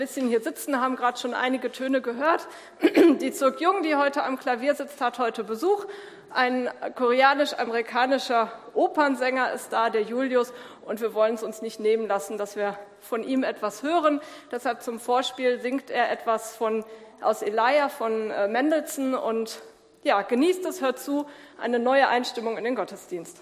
Bisschen hier sitzen, haben gerade schon einige Töne gehört. Die Zirk Jung, die heute am Klavier sitzt, hat heute Besuch. Ein koreanisch-amerikanischer Opernsänger ist da, der Julius, und wir wollen es uns nicht nehmen lassen, dass wir von ihm etwas hören. Deshalb zum Vorspiel singt er etwas aus Elia von Mendelssohn und ja, genießt es, hört zu, eine neue Einstimmung in den Gottesdienst.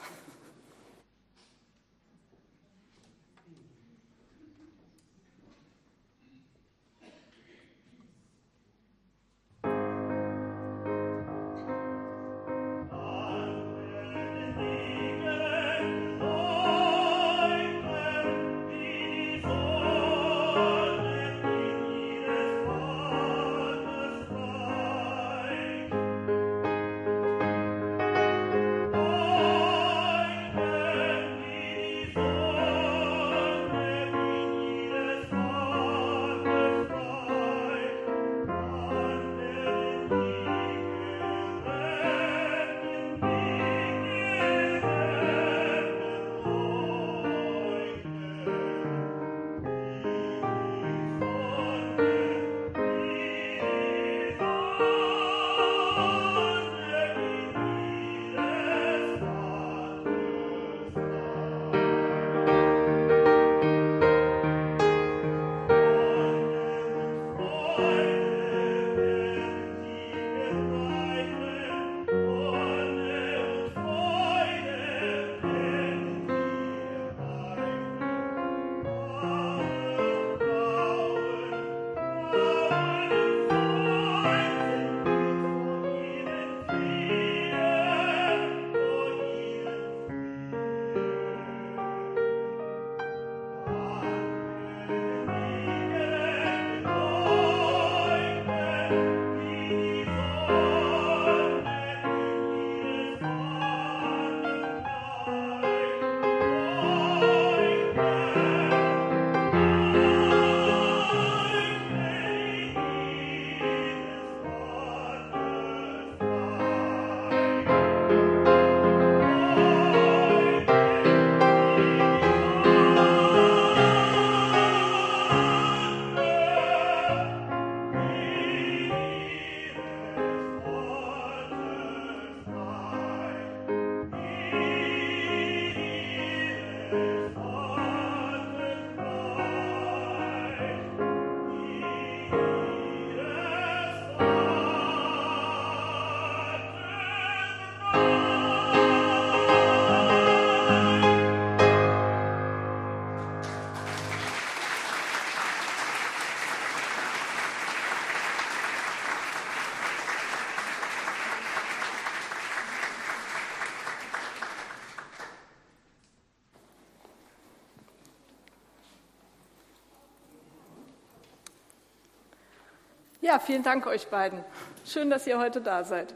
Ja, vielen Dank euch beiden. Schön, dass ihr heute da seid.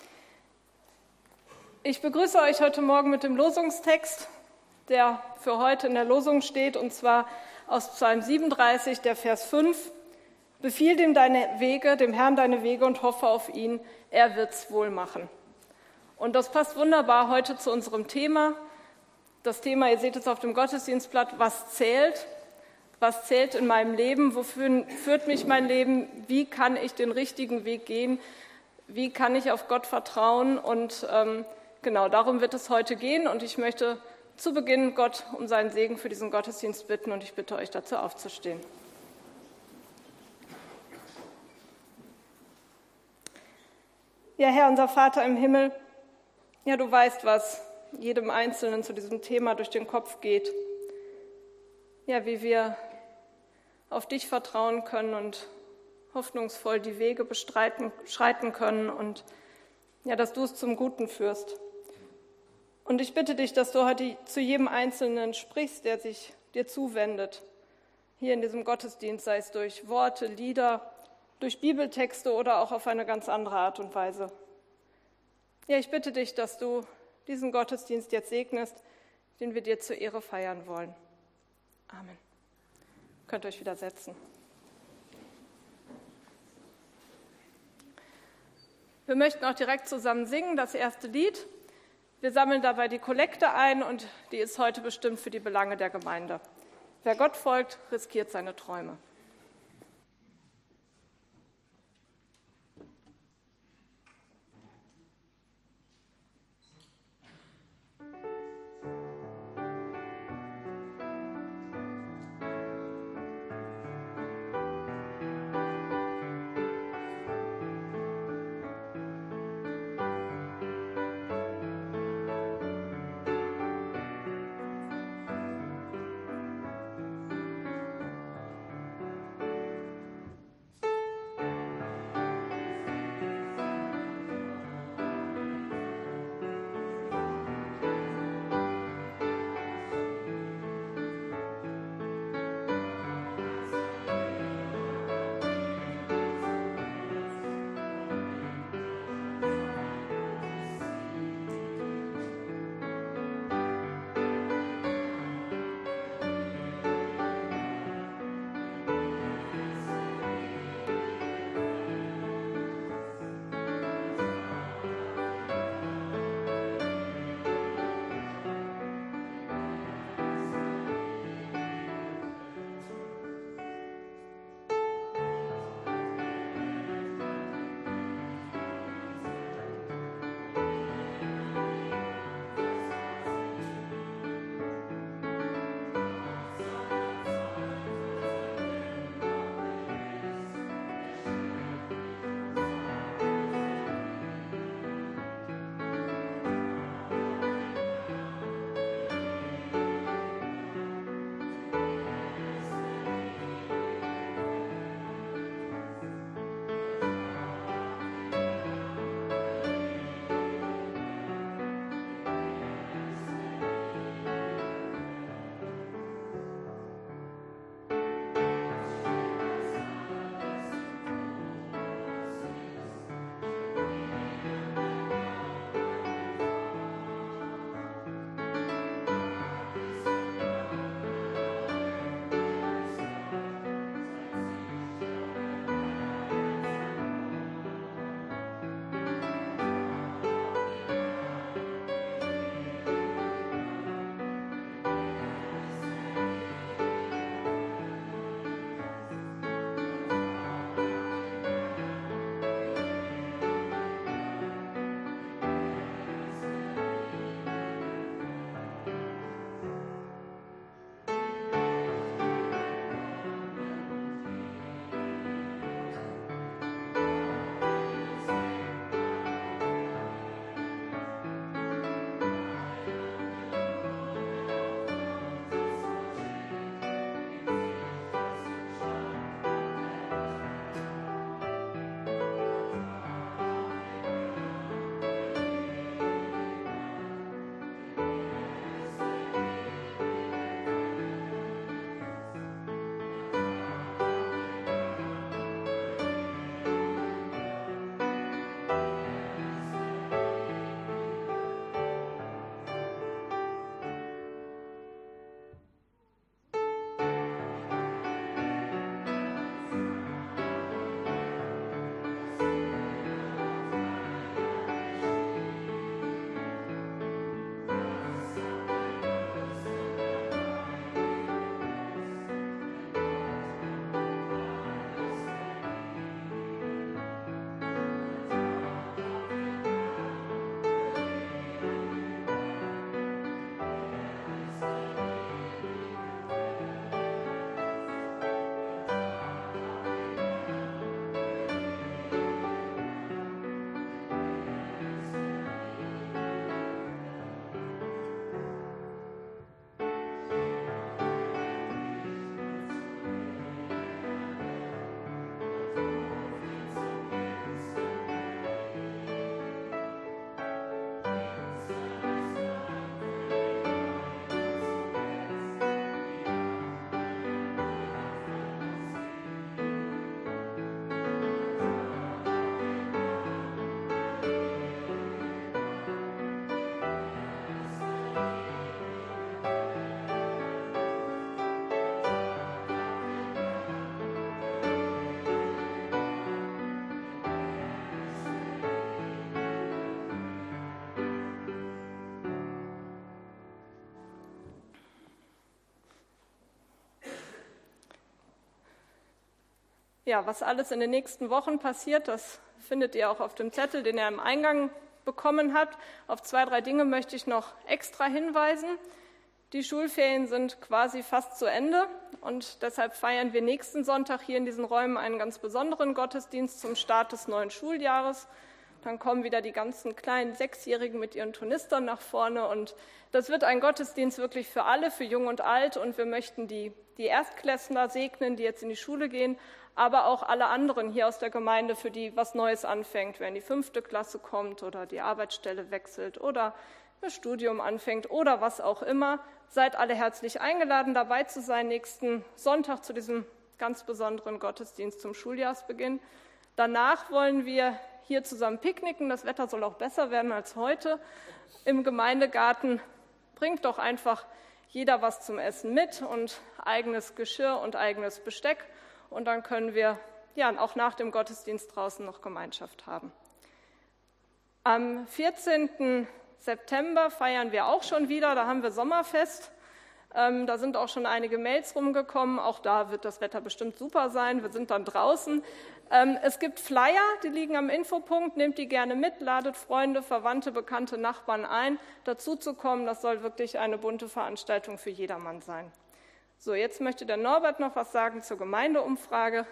Ich begrüße euch heute Morgen mit dem Losungstext, der für heute in der Losung steht, und zwar aus Psalm 37, der Vers 5. Befiehl dem Herrn deine Wege und hoffe auf ihn, er wird's wohl machen. Und das passt wunderbar heute zu unserem Thema. Das Thema, ihr seht es auf dem Gottesdienstblatt, was zählt? Was zählt in meinem Leben? Wofür führt mich mein Leben? Wie kann ich den richtigen Weg gehen? Wie kann ich auf Gott vertrauen? Und genau darum wird es heute gehen. Und ich möchte zu Beginn Gott um seinen Segen für diesen Gottesdienst bitten. Und ich bitte euch dazu aufzustehen. Ja, Herr, unser Vater im Himmel, ja, du weißt, was jedem Einzelnen zu diesem Thema durch den Kopf geht. Ja, wie wir auf dich vertrauen können und hoffnungsvoll die Wege schreiten können und ja, dass du es zum Guten führst. Und ich bitte dich, dass du heute zu jedem Einzelnen sprichst, der sich dir zuwendet. Hier in diesem Gottesdienst, sei es durch Worte, Lieder, durch Bibeltexte oder auch auf eine ganz andere Art und Weise. Ja, ich bitte dich, dass du diesen Gottesdienst jetzt segnest, den wir dir zur Ehre feiern wollen. Amen. Könnt ihr euch wieder setzen. Wir möchten auch direkt zusammen singen, das erste Lied. Wir sammeln dabei die Kollekte ein und die ist heute bestimmt für die Belange der Gemeinde. Wer Gott folgt, riskiert seine Träume. Ja, was alles in den nächsten Wochen passiert, das findet ihr auch auf dem Zettel, den ihr im Eingang bekommen habt. Auf 2, 3 Dinge möchte ich noch extra hinweisen. Die Schulferien sind quasi fast zu Ende und deshalb feiern wir nächsten Sonntag hier in diesen Räumen einen ganz besonderen Gottesdienst zum Start des neuen Schuljahres. Dann kommen wieder die ganzen kleinen 6-Jährigen mit ihren Tornistern nach vorne und das wird ein Gottesdienst wirklich für alle, für Jung und Alt, und wir möchten die Erstklässler segnen, die jetzt in die Schule gehen, aber auch alle anderen hier aus der Gemeinde, für die was Neues anfängt, wenn die 5. Klasse kommt oder die Arbeitsstelle wechselt oder das Studium anfängt oder was auch immer. Seid alle herzlich eingeladen, dabei zu sein nächsten Sonntag zu diesem ganz besonderen Gottesdienst zum Schuljahresbeginn. Danach wollen wir hier zusammen picknicken. Das Wetter soll auch besser werden als heute im Gemeindegarten. Bringt doch einfach jeder was zum Essen mit und eigenes Geschirr und eigenes Besteck. Und dann können wir ja auch nach dem Gottesdienst draußen noch Gemeinschaft haben. Am 14. September feiern wir auch schon wieder, da haben wir Sommerfest. Da sind auch schon einige Mails rumgekommen, auch da wird das Wetter bestimmt super sein, wir sind dann draußen. Es gibt Flyer, die liegen am Infopunkt, nehmt die gerne mit, ladet Freunde, Verwandte, Bekannte, Nachbarn ein, dazu zu kommen. Das soll wirklich eine bunte Veranstaltung für jedermann sein. So, jetzt möchte der Norbert noch was sagen zur Gemeindeumfrage.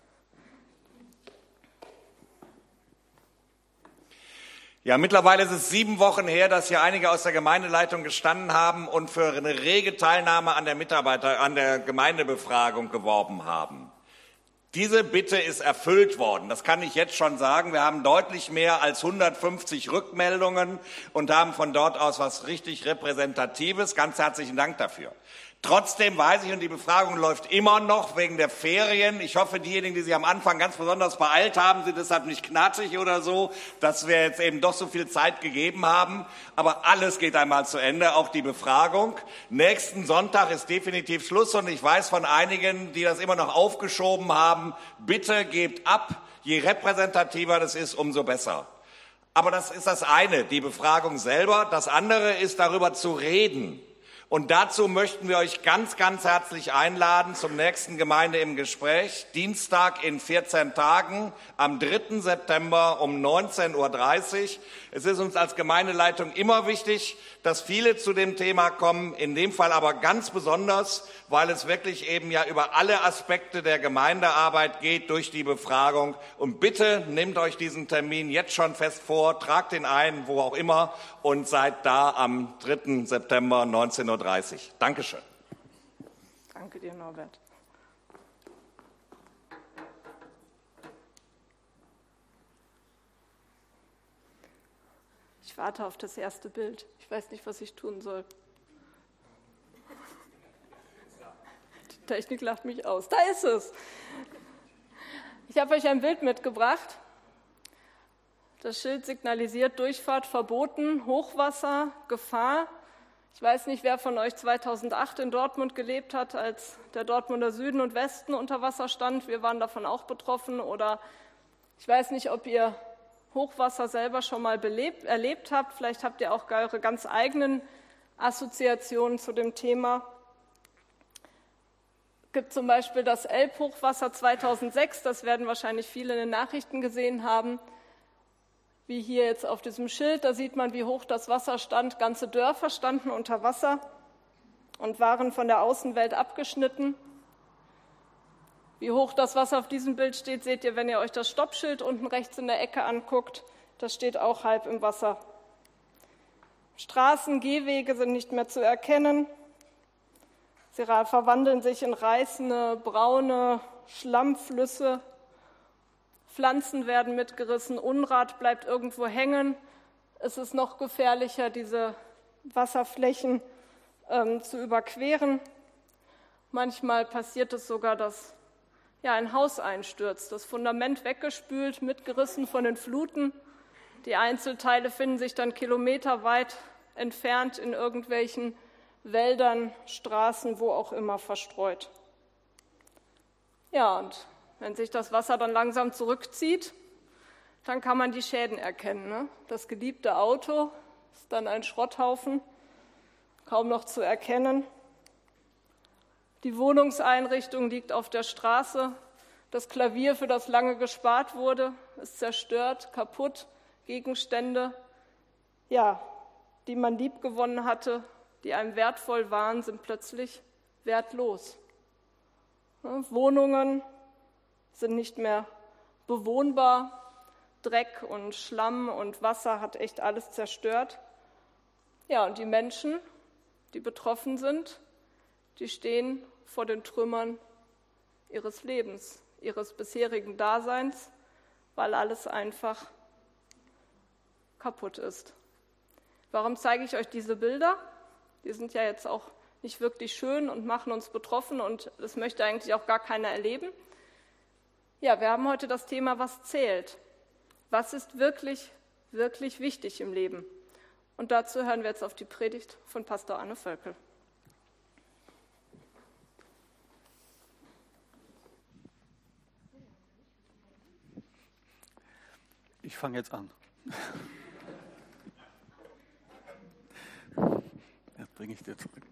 Ja, mittlerweile ist es 7 Wochen her, dass hier einige aus der Gemeindeleitung gestanden haben und für eine rege Teilnahme an der Gemeindebefragung geworben haben. Diese Bitte ist erfüllt worden, das kann ich jetzt schon sagen. Wir haben deutlich mehr als 150 Rückmeldungen und haben von dort aus was richtig Repräsentatives. Ganz herzlichen Dank dafür. Trotzdem weiß ich, und die Befragung läuft immer noch wegen der Ferien. Ich hoffe, diejenigen, die sich am Anfang ganz besonders beeilt haben, sind deshalb nicht knatschig oder so, dass wir jetzt eben doch so viel Zeit gegeben haben. Aber alles geht einmal zu Ende, auch die Befragung. Nächsten Sonntag ist definitiv Schluss und ich weiß von einigen, die das immer noch aufgeschoben haben, bitte gebt ab. Je repräsentativer das ist, umso besser. Aber das ist das eine, die Befragung selber. Das andere ist, darüber zu reden. Und dazu möchten wir euch ganz, ganz herzlich einladen zum nächsten Gemeinde im Gespräch, Dienstag in 14 Tagen, am 3. September um 19:30 Uhr. Es ist uns als Gemeindeleitung immer wichtig, dass viele zu dem Thema kommen, in dem Fall aber ganz besonders, weil es wirklich eben ja über alle Aspekte der Gemeindearbeit geht durch die Befragung. Und bitte nehmt euch diesen Termin jetzt schon fest vor, tragt ihn ein, wo auch immer, und seid da am 3. September 19:30 Uhr. Dankeschön. Danke dir, Norbert. Ich warte auf das erste Bild. Ich weiß nicht, was ich tun soll. Die Technik lacht mich aus. Da ist es. Ich habe euch ein Bild mitgebracht. Das Schild signalisiert Durchfahrt verboten, Hochwasser, Gefahr. Ich weiß nicht, wer von euch 2008 in Dortmund gelebt hat, als der Dortmunder Süden und Westen unter Wasser stand. Wir waren davon auch betroffen. Oder ich weiß nicht, ob ihr Hochwasser selber schon mal erlebt habt. Vielleicht habt ihr auch eure ganz eigenen Assoziationen zu dem Thema. Es gibt zum Beispiel das Elbhochwasser 2006. Das werden wahrscheinlich viele in den Nachrichten gesehen haben. Wie hier jetzt auf diesem Schild, da sieht man, wie hoch das Wasser stand. Ganze Dörfer standen unter Wasser und waren von der Außenwelt abgeschnitten. Wie hoch das Wasser auf diesem Bild steht, seht ihr, wenn ihr euch das Stoppschild unten rechts in der Ecke anguckt. Das steht auch halb im Wasser. Straßen, Gehwege sind nicht mehr zu erkennen. Sie verwandeln sich in reißende, braune Schlammflüsse. Pflanzen werden mitgerissen, Unrat bleibt irgendwo hängen. Es ist noch gefährlicher, diese Wasserflächen zu überqueren. Manchmal passiert es sogar, dass ein Haus einstürzt, das Fundament weggespült, mitgerissen von den Fluten. Die Einzelteile finden sich dann kilometerweit entfernt in irgendwelchen Wäldern, Straßen, wo auch immer verstreut. Ja, und wenn sich das Wasser dann langsam zurückzieht, dann kann man die Schäden erkennen. Ne? Das geliebte Auto ist dann ein Schrotthaufen, kaum noch zu erkennen. Die Wohnungseinrichtung liegt auf der Straße, Das Klavier, für das lange gespart wurde, ist zerstört, kaputt. Gegenstände, ja, die man liebgewonnen hatte, die einem wertvoll waren, sind plötzlich wertlos. Wohnungen sind nicht mehr bewohnbar. Dreck und Schlamm und Wasser hat echt alles zerstört. Ja, und die Menschen, die betroffen sind, die stehen vor den Trümmern ihres Lebens, ihres bisherigen Daseins, weil alles einfach kaputt ist. Warum zeige ich euch diese Bilder? Die sind ja jetzt auch nicht wirklich schön und machen uns betroffen und das möchte eigentlich auch gar keiner erleben. Ja, wir haben heute das Thema, was zählt. Was ist wirklich, wirklich wichtig im Leben? Und dazu hören wir jetzt auf die Predigt von Pastor Arne Völkel. Ich fange jetzt an. Das bringe ich dir zurück.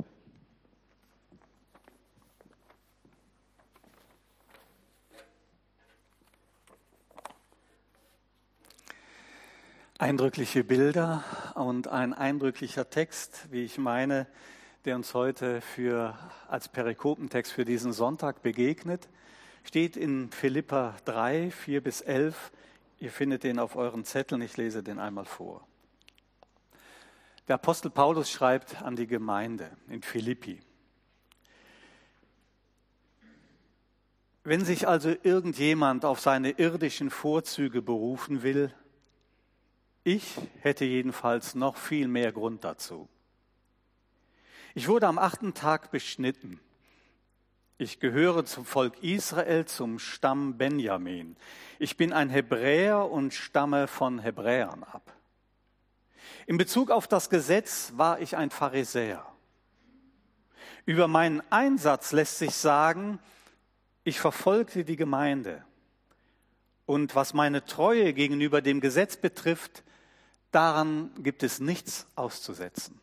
Eindrückliche Bilder und ein eindrücklicher Text, wie ich meine, der uns heute als Perikopentext für diesen Sonntag begegnet, steht in Philipper 3, 4-11. Ihr findet den auf euren Zetteln, ich lese den einmal vor. Der Apostel Paulus schreibt an die Gemeinde in Philippi. Wenn sich also irgendjemand auf seine irdischen Vorzüge berufen will, ich hätte jedenfalls noch viel mehr Grund dazu. Ich wurde am 8. Tag beschnitten. Ich gehöre zum Volk Israel, zum Stamm Benjamin. Ich bin ein Hebräer und stamme von Hebräern ab. In Bezug auf das Gesetz war ich ein Pharisäer. Über meinen Einsatz lässt sich sagen, ich verfolgte die Gemeinde. Und was meine Treue gegenüber dem Gesetz betrifft, daran gibt es nichts auszusetzen.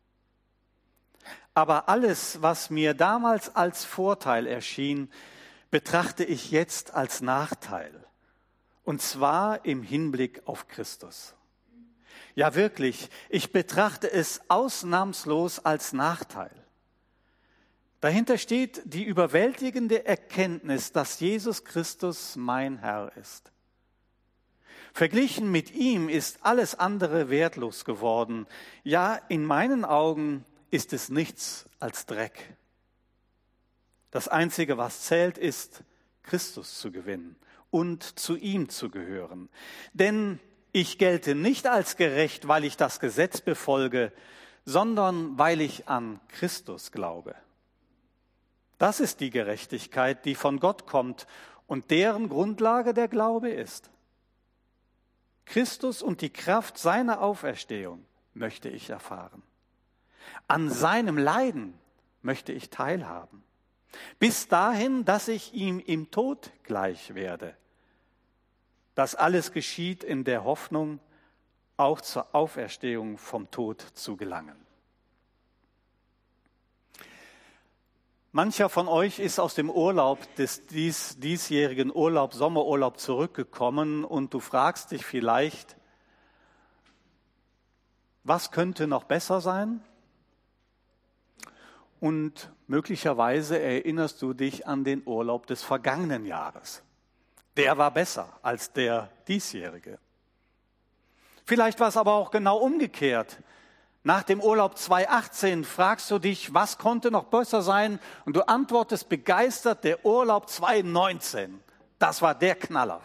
Aber alles, was mir damals als Vorteil erschien, betrachte ich jetzt als Nachteil. Und zwar im Hinblick auf Christus. Ja wirklich, ich betrachte es ausnahmslos als Nachteil. Dahinter steht die überwältigende Erkenntnis, dass Jesus Christus mein Herr ist. Verglichen mit ihm ist alles andere wertlos geworden. Ja, in meinen Augen ist es nichts als Dreck. Das Einzige, was zählt, ist, Christus zu gewinnen und zu ihm zu gehören. Denn ich gelte nicht als gerecht, weil ich das Gesetz befolge, sondern weil ich an Christus glaube. Das ist die Gerechtigkeit, die von Gott kommt und deren Grundlage der Glaube ist. Christus und die Kraft seiner Auferstehung möchte ich erfahren. An seinem Leiden möchte ich teilhaben. Bis dahin, dass ich ihm im Tod gleich werde. Das alles geschieht in der Hoffnung, auch zur Auferstehung vom Tod zu gelangen. Mancher von euch ist aus dem Urlaub des diesjährigen Sommerurlaub zurückgekommen und du fragst dich vielleicht, was könnte noch besser sein? Und möglicherweise erinnerst du dich an den Urlaub des vergangenen Jahres. Der war besser als der diesjährige. Vielleicht war es aber auch genau umgekehrt. Nach dem Urlaub 2018 fragst du dich, was konnte noch besser sein? Und du antwortest begeistert, der Urlaub 2019. Das war der Knaller.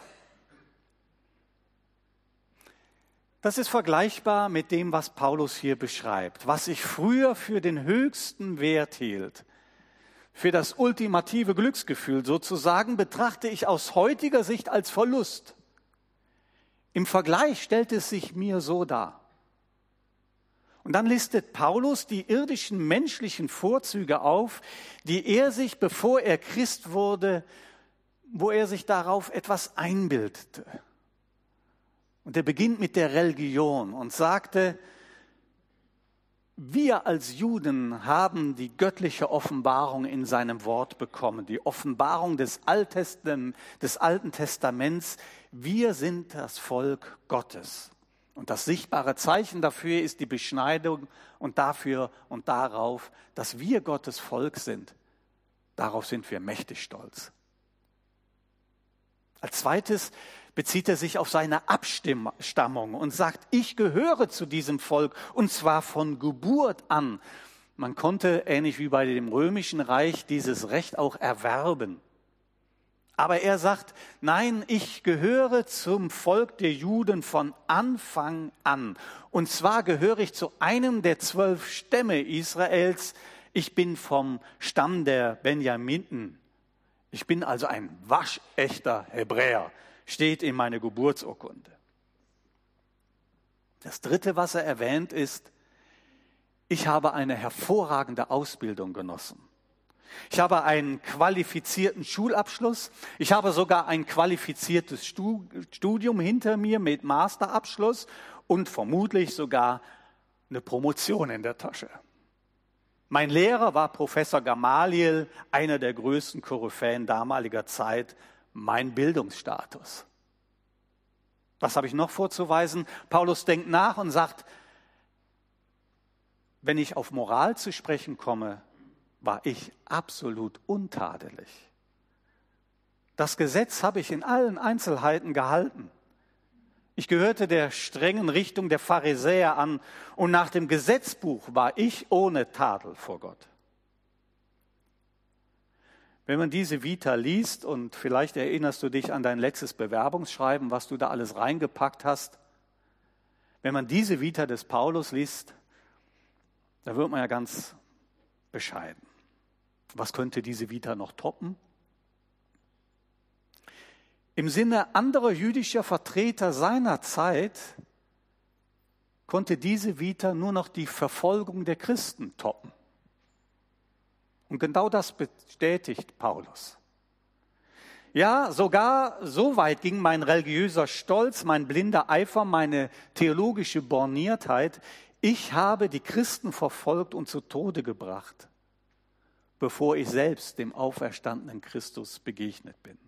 Das ist vergleichbar mit dem, was Paulus hier beschreibt. Was ich früher für den höchsten Wert hielt, für das ultimative Glücksgefühl sozusagen, betrachte ich aus heutiger Sicht als Verlust. Im Vergleich stellt es sich mir so dar. Und dann listet Paulus die irdischen menschlichen Vorzüge auf, die er sich, bevor er Christ wurde, wo er sich darauf etwas einbildete. Und er beginnt mit der Religion und sagte, Wir als Juden haben die göttliche Offenbarung in seinem Wort bekommen, die Offenbarung des Alten Testaments. Wir sind das Volk Gottes. Und das sichtbare Zeichen dafür ist die Beschneidung und dafür und darauf, dass wir Gottes Volk sind. Darauf sind wir mächtig stolz. Als zweites bezieht er sich auf seine Abstammung und sagt, ich gehöre zu diesem Volk und zwar von Geburt an. Man konnte, ähnlich wie bei dem Römischen Reich, dieses Recht auch erwerben. Aber er sagt, nein, ich gehöre zum Volk der Juden von Anfang an. Und zwar gehöre ich zu einem der 12 Stämme Israels. Ich bin vom Stamm der Benjamiten. Ich bin also ein waschechter Hebräer, steht in meiner Geburtsurkunde. Das dritte, was er erwähnt, ist, ich habe eine hervorragende Ausbildung genossen. Ich habe einen qualifizierten Schulabschluss. Ich habe sogar ein qualifiziertes Studium hinter mir mit Masterabschluss und vermutlich sogar eine Promotion in der Tasche. Mein Lehrer war Professor Gamaliel, einer der größten Koryphäen damaliger Zeit, mein Bildungsstatus. Was habe ich noch vorzuweisen? Paulus denkt nach und sagt, wenn ich auf Moral zu sprechen komme, war ich absolut untadelig. Das Gesetz habe ich in allen Einzelheiten gehalten. Ich gehörte der strengen Richtung der Pharisäer an und nach dem Gesetzbuch war ich ohne Tadel vor Gott. Wenn man diese Vita liest und vielleicht erinnerst du dich an dein letztes Bewerbungsschreiben, was du da alles reingepackt hast, wenn man diese Vita des Paulus liest, da wird man ja ganz bescheiden. Was könnte diese Vita noch toppen? Im Sinne anderer jüdischer Vertreter seiner Zeit konnte diese Vita nur noch die Verfolgung der Christen toppen. Und genau das bestätigt Paulus. Ja, sogar so weit ging mein religiöser Stolz, mein blinder Eifer, meine theologische Borniertheit. Ich habe die Christen verfolgt und zu Tode gebracht, bevor ich selbst dem auferstandenen Christus begegnet bin.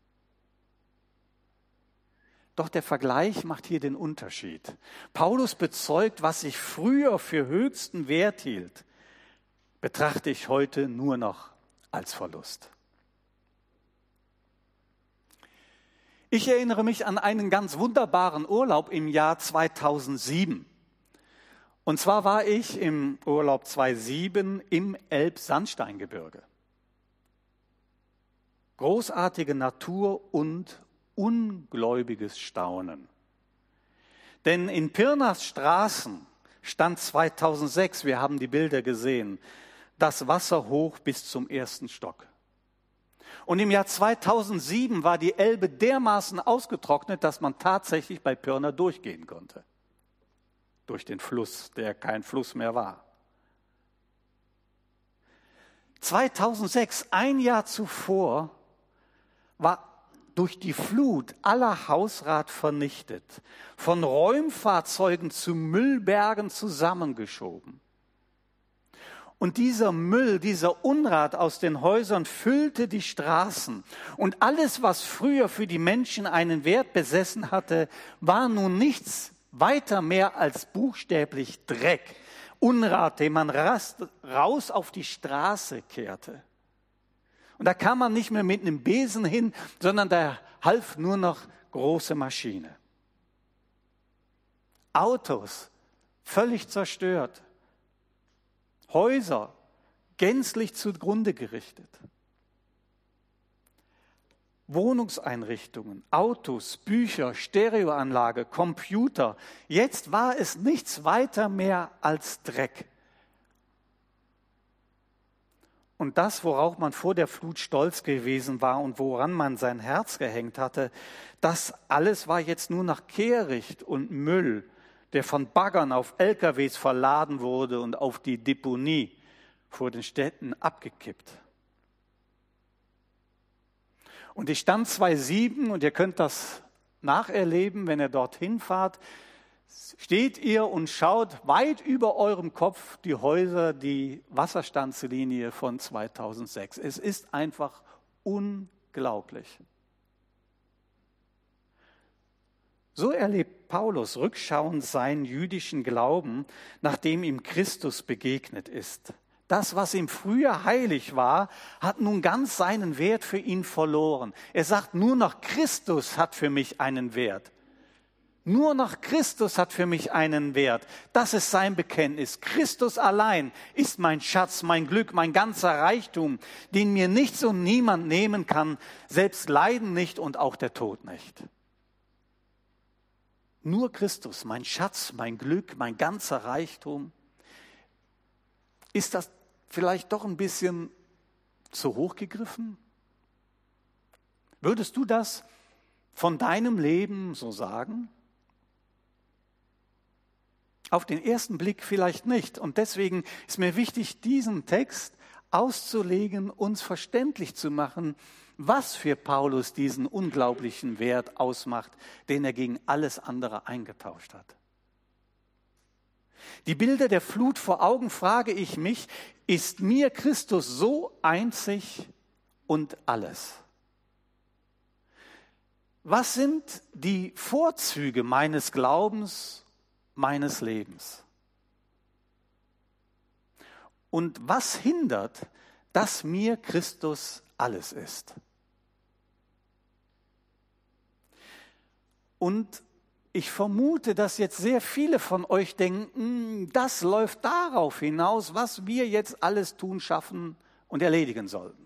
Doch der Vergleich macht hier den Unterschied. Paulus bezeugt, was ich früher für höchsten Wert hielt, betrachte ich heute nur noch als Verlust. Ich erinnere mich an einen ganz wunderbaren Urlaub im Jahr 2007. Und zwar war ich im Urlaub 2007 im Elbsandsteingebirge. Großartige Natur und ungläubiges Staunen. Denn in Pirnas Straßen stand 2006, wir haben die Bilder gesehen, das Wasser hoch bis zum 1. Stock. Und im Jahr 2007 war die Elbe dermaßen ausgetrocknet, dass man tatsächlich bei Pirna durchgehen konnte. Durch den Fluss, der kein Fluss mehr war. 2006, ein Jahr zuvor, war durch die Flut aller Hausrat vernichtet, von Räumfahrzeugen zu Müllbergen zusammengeschoben. Und dieser Müll, dieser Unrat aus den Häusern füllte die Straßen. Und alles, was früher für die Menschen einen Wert besessen hatte, war nun nichts weiter mehr als buchstäblich Dreck, Unrat, den man raus auf die Straße kehrte. Und da kam man nicht mehr mit einem Besen hin, sondern da half nur noch große Maschine. Autos völlig zerstört. Häuser gänzlich zugrunde gerichtet. Wohnungseinrichtungen, Autos, Bücher, Stereoanlage, Computer. Jetzt war es nichts weiter mehr als Dreck. Und das, worauf man vor der Flut stolz gewesen war und woran man sein Herz gehängt hatte, das alles war jetzt nur noch Kehricht und Müll, der von Baggern auf LKWs verladen wurde und auf die Deponie vor den Städten abgekippt. Und ich stand 2007, und ihr könnt das nacherleben, wenn ihr dorthin fahrt, steht ihr und schaut weit über eurem Kopf die Häuser, die Wasserstandslinie von 2006. Es ist einfach unglaublich. So erlebt Paulus rückschauend seinen jüdischen Glauben, nachdem ihm Christus begegnet ist. Das, was ihm früher heilig war, hat nun ganz seinen Wert für ihn verloren. Er sagt, nur noch Christus hat für mich einen Wert. Nur noch Christus hat für mich einen Wert. Das ist sein Bekenntnis. Christus allein ist mein Schatz, mein Glück, mein ganzer Reichtum, den mir nichts und niemand nehmen kann, selbst Leiden nicht und auch der Tod nicht. Nur Christus, mein Schatz, mein Glück, mein ganzer Reichtum. Ist das vielleicht doch ein bisschen zu hoch gegriffen? Würdest du das von deinem Leben so sagen? Auf den ersten Blick vielleicht nicht. Und deswegen ist mir wichtig, diesen Text auszulegen, uns verständlich zu machen, was für Paulus diesen unglaublichen Wert ausmacht, den er gegen alles andere eingetauscht hat. Die Bilder der Flut vor Augen frage ich mich, ist mir Christus so einzig und alles? Was sind die Vorzüge meines Glaubens, meines Lebens? Und was hindert, dass mir Christus alles ist? Und ich vermute, dass jetzt sehr viele von euch denken, das läuft darauf hinaus, was wir jetzt alles tun, schaffen und erledigen sollten.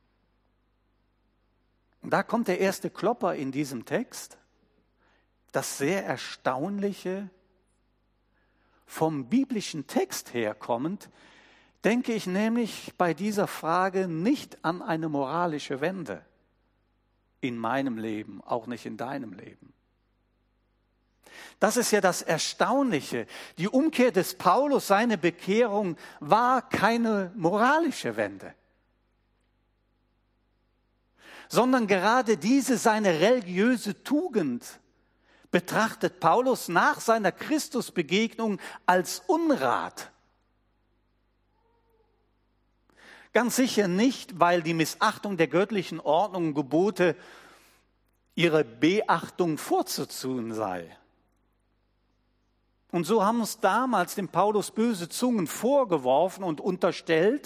Und da kommt der erste Klopper in diesem Text, das sehr Erstaunliche, vom biblischen Text herkommend, denke ich nämlich bei dieser Frage nicht an eine moralische Wende in meinem Leben, auch nicht in deinem Leben. Das ist ja das Erstaunliche. Die Umkehr des Paulus, seine Bekehrung, war keine moralische Wende, sondern gerade diese seine religiöse Tugend betrachtet Paulus nach seiner Christusbegegnung als Unrat. Ganz sicher nicht, weil die Missachtung der göttlichen Ordnung und Gebote ihre Beachtung vorzuziehen sei. Und so haben uns damals dem Paulus böse Zungen vorgeworfen und unterstellt.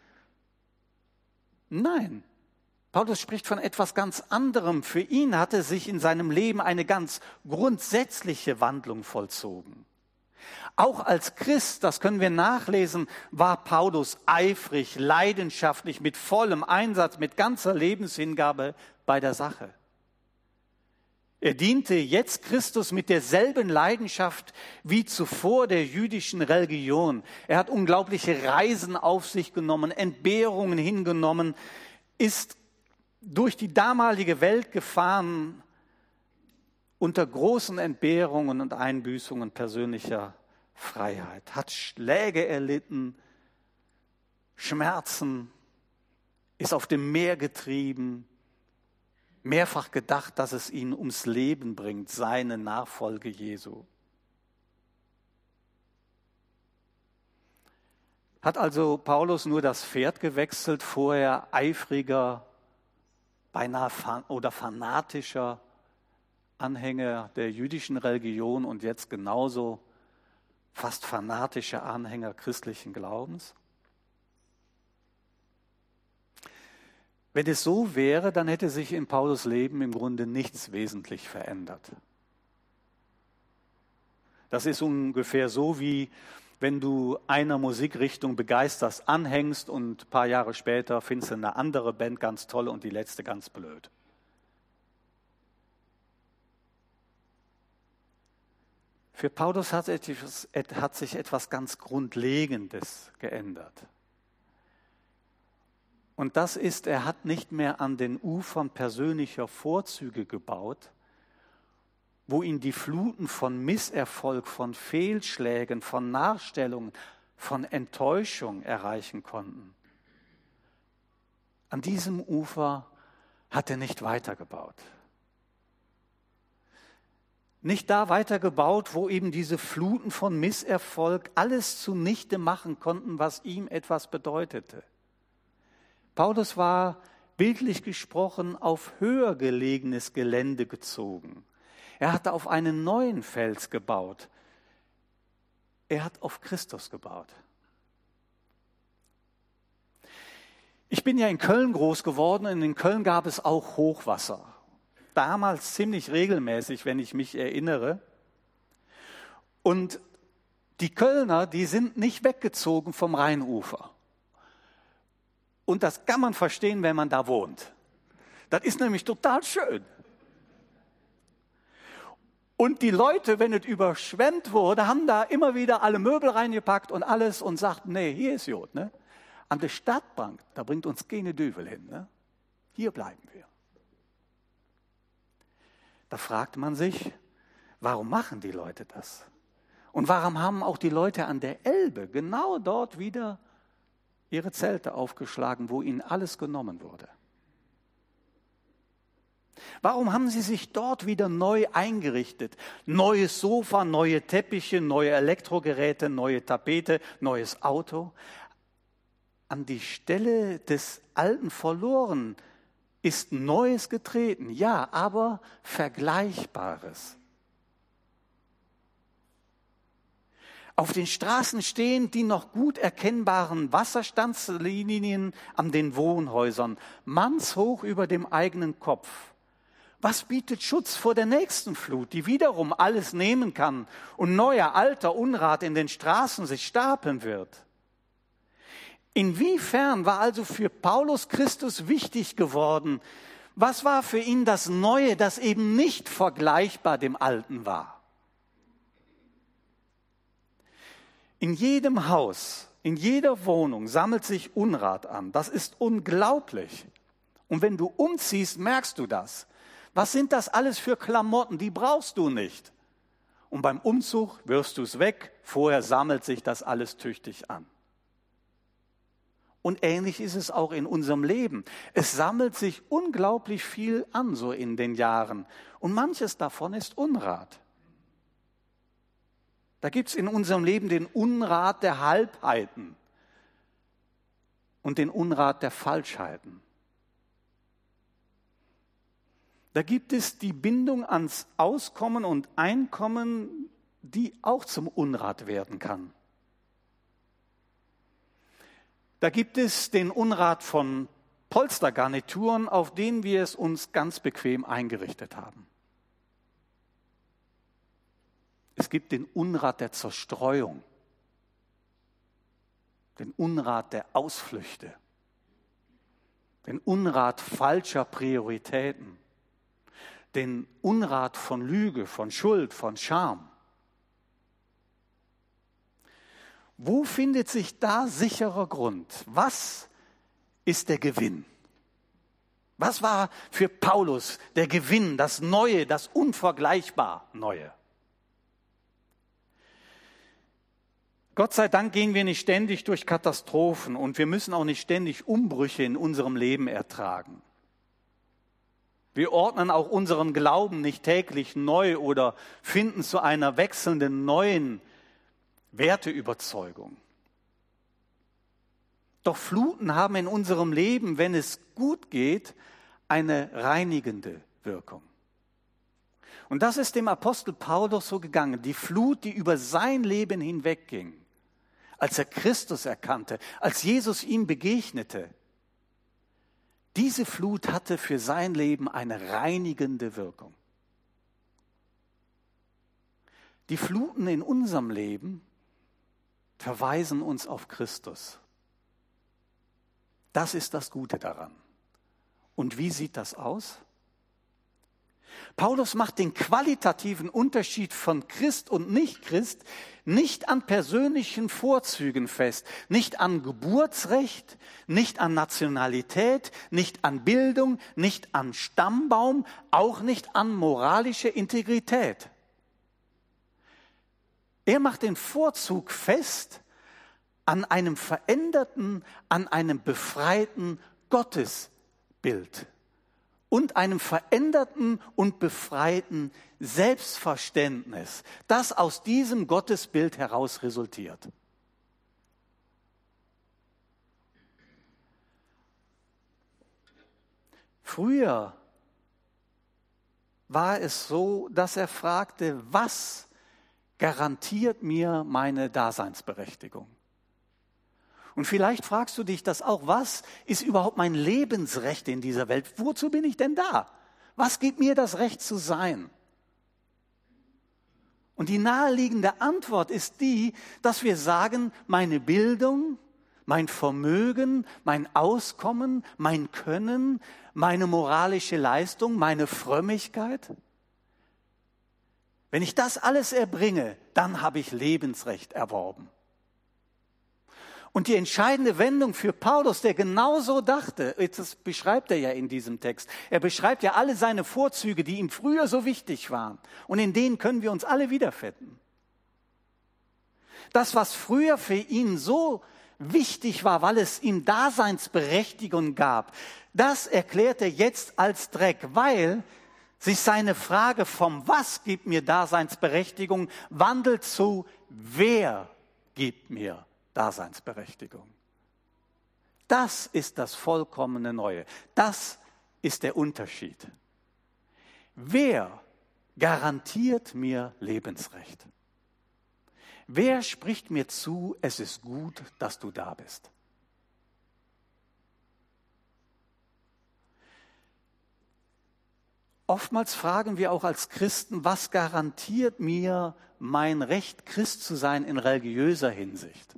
Nein, Paulus spricht von etwas ganz anderem. Für ihn hatte sich in seinem Leben eine ganz grundsätzliche Wandlung vollzogen. Auch als Christ, das können wir nachlesen, war Paulus eifrig, leidenschaftlich, mit vollem Einsatz, mit ganzer Lebenshingabe bei der Sache. Er diente jetzt Christus mit derselben Leidenschaft wie zuvor der jüdischen Religion. Er hat unglaubliche Reisen auf sich genommen, Entbehrungen hingenommen, ist durch die damalige Welt gefahren unter großen Entbehrungen und Einbüßungen persönlicher Freiheit, hat Schläge erlitten, Schmerzen, ist auf dem Meer getrieben, mehrfach gedacht, dass es ihn ums Leben bringt, seine Nachfolge Jesu. Hat also Paulus nur das Pferd gewechselt, vorher eifriger, beinahe oder fanatischer Anhänger der jüdischen Religion und jetzt genauso fast fanatischer Anhänger christlichen Glaubens? Wenn es so wäre, dann hätte sich in Paulus' Leben im Grunde nichts wesentlich verändert. Das ist ungefähr so, wie wenn du einer Musikrichtung begeisterst anhängst und ein paar Jahre später findest du eine andere Band ganz toll und die letzte ganz blöd. Für Paulus hat sich etwas ganz Grundlegendes geändert. Und das ist, er hat nicht mehr an den Ufern persönlicher Vorzüge gebaut, wo ihn die Fluten von Misserfolg, von Fehlschlägen, von Nachstellungen, von Enttäuschung erreichen konnten. An diesem Ufer hat er nicht weitergebaut. nicht da weitergebaut, wo eben diese Fluten von Misserfolg alles zunichte machen konnten, was ihm etwas bedeutete. Paulus war bildlich gesprochen auf höher gelegenes Gelände gezogen. Er hatte auf einen neuen Fels gebaut. Er hat auf Christus gebaut. Ich bin ja in Köln groß geworden und in Köln gab es auch Hochwasser. Damals ziemlich regelmäßig, wenn ich mich erinnere. Und die Kölner, die sind nicht weggezogen vom Rheinufer. Und das kann man verstehen, wenn man da wohnt. Das ist nämlich total schön. Und die Leute, wenn es überschwemmt wurde, haben da immer wieder alle Möbel reingepackt und alles und sagten, nee, hier ist Jod. Ne? An der Stadtbank, da bringt uns keine Düvel hin. Ne? Hier bleiben wir. Da fragt man sich, warum machen die Leute das? Und warum haben auch die Leute an der Elbe genau dort wieder ihre Zelte aufgeschlagen, wo ihnen alles genommen wurde? Warum haben sie sich dort wieder neu eingerichtet? Neues Sofa, neue Teppiche, neue Elektrogeräte, neue Tapete, neues Auto. An die Stelle des Alten verloren ist Neues getreten, ja, aber Vergleichbares. Auf den Straßen stehen die noch gut erkennbaren Wasserstandslinien an den Wohnhäusern, mannshoch über dem eigenen Kopf. Was bietet Schutz vor der nächsten Flut, die wiederum alles nehmen kann und neuer alter Unrat in den Straßen sich stapeln wird? Inwiefern war also für Paulus Christus wichtig geworden? Was war für ihn das Neue, das eben nicht vergleichbar dem Alten war? In jedem Haus, in jeder Wohnung sammelt sich Unrat an. Das ist unglaublich. Und wenn du umziehst, merkst du das. Was sind das alles für Klamotten? Die brauchst du nicht. Und beim Umzug wirfst du es weg. Vorher sammelt sich das alles tüchtig an. Und ähnlich ist es auch in unserem Leben. Es sammelt sich unglaublich viel an, so in den Jahren. Und manches davon ist Unrat. Da gibt es in unserem Leben den Unrat der Halbheiten und den Unrat der Falschheiten. Da gibt es die Bindung ans Auskommen und Einkommen, die auch zum Unrat werden kann. Da gibt es den Unrat von Polstergarnituren, auf denen wir es uns ganz bequem eingerichtet haben. Es gibt den Unrat der Zerstreuung, den Unrat der Ausflüchte, den Unrat falscher Prioritäten, den Unrat von Lüge, von Schuld, von Scham. Wo findet sich da sicherer Grund? Was ist der Gewinn? Was war für Paulus der Gewinn, das Neue, das unvergleichbar Neue? Gott sei Dank gehen wir nicht ständig durch Katastrophen und wir müssen auch nicht ständig Umbrüche in unserem Leben ertragen. Wir ordnen auch unseren Glauben nicht täglich neu oder finden zu einer wechselnden neuen Werteüberzeugung. Doch Fluten haben in unserem Leben, wenn es gut geht, eine reinigende Wirkung. Und das ist dem Apostel Paulus so gegangen. Die Flut, die über sein Leben hinwegging, als er Christus erkannte, als Jesus ihm begegnete, diese Flut hatte für sein Leben eine reinigende Wirkung. Die Fluten in unserem Leben verweisen uns auf Christus. Das ist das Gute daran. Und wie sieht das aus? Paulus macht den qualitativen Unterschied von Christ und Nicht-Christ nicht an persönlichen Vorzügen fest, nicht an Geburtsrecht, nicht an Nationalität, nicht an Bildung, nicht an Stammbaum, auch nicht an moralische Integrität. Er macht den Vorzug fest an einem veränderten, an einem befreiten Gottesbild und einem veränderten und befreiten Selbstverständnis, das aus diesem Gottesbild heraus resultiert. Früher war es so, dass er fragte, was garantiert mir meine Daseinsberechtigung? Und vielleicht fragst du dich das auch, was ist überhaupt mein Lebensrecht in dieser Welt? Wozu bin ich denn da? Was gibt mir das Recht zu sein? Und die naheliegende Antwort ist die, dass wir sagen, meine Bildung, mein Vermögen, mein Auskommen, mein Können, meine moralische Leistung, meine Frömmigkeit. Wenn ich das alles erbringe, dann habe ich Lebensrecht erworben. Und die entscheidende Wendung für Paulus, der genauso dachte, das beschreibt er ja in diesem Text. Er beschreibt ja alle seine Vorzüge, die ihm früher so wichtig waren. Und in denen können wir uns alle wiederfinden. Das, was früher für ihn so wichtig war, weil es ihm Daseinsberechtigung gab, das erklärt er jetzt als Dreck, weil sich seine Frage vom Was gibt mir Daseinsberechtigung wandelt zu Wer gibt mir Daseinsberechtigung. Das ist das vollkommene Neue. Das ist der Unterschied. Wer garantiert mir Lebensrecht? Wer spricht mir zu, es ist gut, dass du da bist? Oftmals fragen wir auch als Christen, was garantiert mir mein Recht, Christ zu sein in religiöser Hinsicht?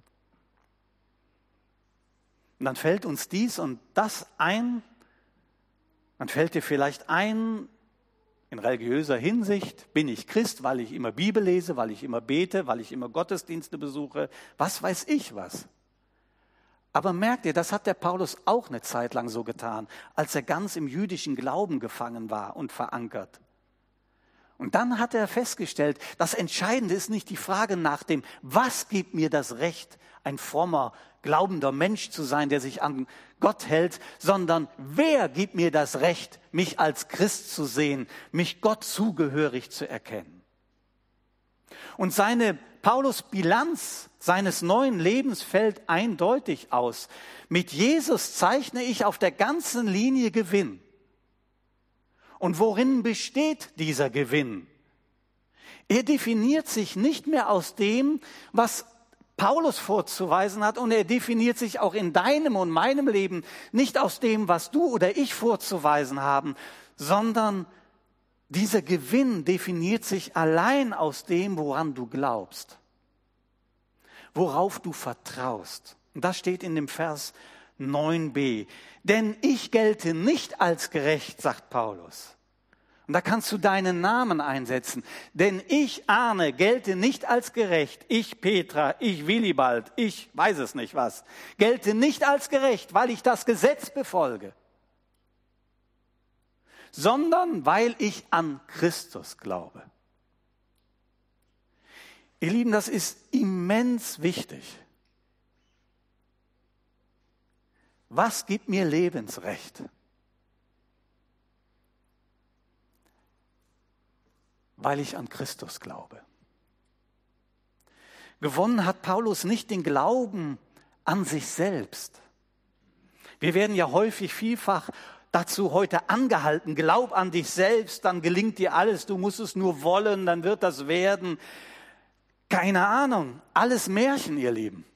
Und dann fällt uns dies und das ein, dann fällt dir vielleicht ein, in religiöser Hinsicht bin ich Christ, weil ich immer Bibel lese, weil ich immer bete, weil ich immer Gottesdienste besuche, was weiß ich was. Aber merkt ihr, das hat der Paulus auch eine Zeit lang so getan, als er ganz im jüdischen Glauben gefangen war und verankert. Und dann hat er festgestellt, das Entscheidende ist nicht die Frage nach dem, was gibt mir das Recht, ein frommer, glaubender Mensch zu sein, der sich an Gott hält, sondern wer gibt mir das Recht, mich als Christ zu sehen, mich Gott zugehörig zu erkennen. Und seine Paulus-Bilanz seines neuen Lebens fällt eindeutig aus. Mit Jesus zeichne ich auf der ganzen Linie Gewinn. Und worin besteht dieser Gewinn? Er definiert sich nicht mehr aus dem, was Paulus vorzuweisen hat, und er definiert sich auch in deinem und meinem Leben nicht aus dem, was du oder ich vorzuweisen haben, sondern dieser Gewinn definiert sich allein aus dem, woran du glaubst, worauf du vertraust. Und das steht in dem Vers 9b. Denn ich gelte nicht als gerecht, sagt Paulus. Und da kannst du deinen Namen einsetzen. Denn ich, Arne, gelte nicht als gerecht. Ich, Petra, ich, Willibald, ich weiß es nicht was. Gelte nicht als gerecht, weil ich das Gesetz befolge. Sondern weil ich an Christus glaube. Ihr Lieben, das ist immens wichtig. Was gibt mir Lebensrecht? Weil ich an Christus glaube. Gewonnen hat Paulus nicht den Glauben an sich selbst. Wir werden ja häufig vielfach dazu heute angehalten, glaub an dich selbst, dann gelingt dir alles, du musst es nur wollen, dann wird das werden. Keine Ahnung, alles Märchen, ihr Lieben.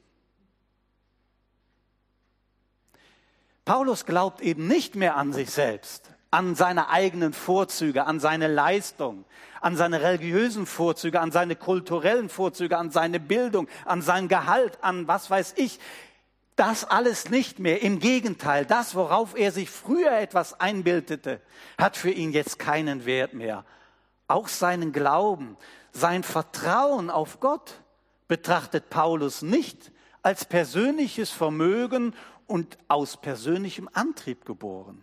Paulus glaubt eben nicht mehr an sich selbst, an seine eigenen Vorzüge, an seine Leistung, an seine religiösen Vorzüge, an seine kulturellen Vorzüge, an seine Bildung, an sein Gehalt, an was weiß ich. Das alles nicht mehr. Im Gegenteil, das, worauf er sich früher etwas einbildete, hat für ihn jetzt keinen Wert mehr. Auch seinen Glauben, sein Vertrauen auf Gott betrachtet Paulus nicht als persönliches Vermögen und aus persönlichem Antrieb geboren.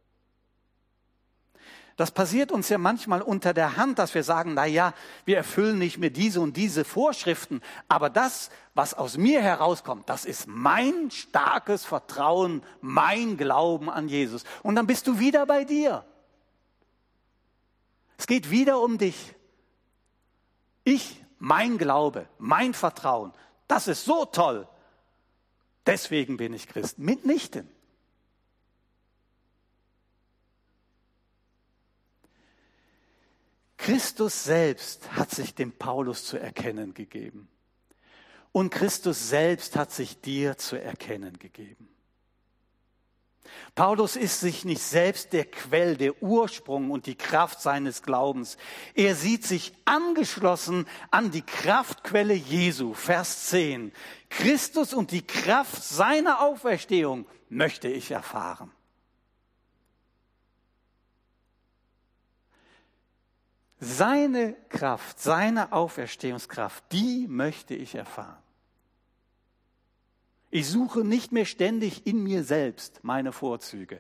Das passiert uns ja manchmal unter der Hand, dass wir sagen, na ja, wir erfüllen nicht mehr diese und diese Vorschriften, aber das, was aus mir herauskommt, das ist mein starkes Vertrauen, mein Glauben an Jesus. Und dann bist du wieder bei dir. Es geht wieder um dich. Mein Glaube, mein Vertrauen, das ist so toll. Deswegen bin ich Christ. Mitnichten. Christus selbst hat sich dem Paulus zu erkennen gegeben. Und Christus selbst hat sich dir zu erkennen gegeben. Paulus ist sich nicht selbst der Quell, der Ursprung und die Kraft seines Glaubens. Er sieht sich angeschlossen an die Kraftquelle Jesu. Vers 10. Christus und die Kraft seiner Auferstehung möchte ich erfahren. Seine Kraft, seine Auferstehungskraft, die möchte ich erfahren. Ich suche nicht mehr ständig in mir selbst meine Vorzüge.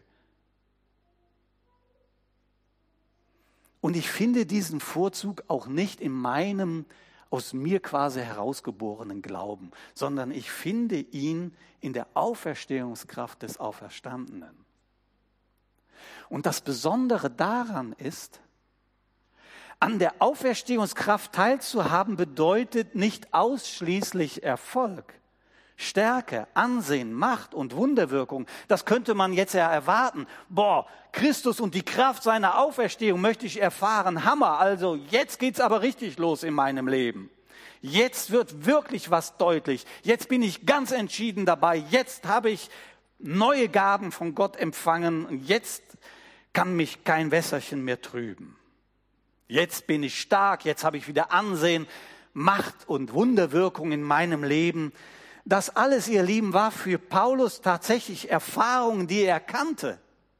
Und ich finde diesen Vorzug auch nicht in meinem aus mir quasi herausgeborenen Glauben, sondern ich finde ihn in der Auferstehungskraft des Auferstandenen. Und das Besondere daran ist, an der Auferstehungskraft teilzuhaben bedeutet nicht ausschließlich Erfolg. Stärke, Ansehen, Macht und Wunderwirkung, das könnte man jetzt ja erwarten. Christus und die Kraft seiner Auferstehung möchte ich erfahren. Hammer, also jetzt geht's aber richtig los in meinem Leben. Jetzt wird wirklich was deutlich. Jetzt bin ich ganz entschieden dabei. Jetzt habe ich neue Gaben von Gott empfangen. Und jetzt kann mich kein Wässerchen mehr trüben. Jetzt bin ich stark, jetzt habe ich wieder Ansehen, Macht und Wunderwirkung in meinem Leben. Das alles, ihr Lieben, war für Paulus tatsächlich Erfahrungen, die er kannte.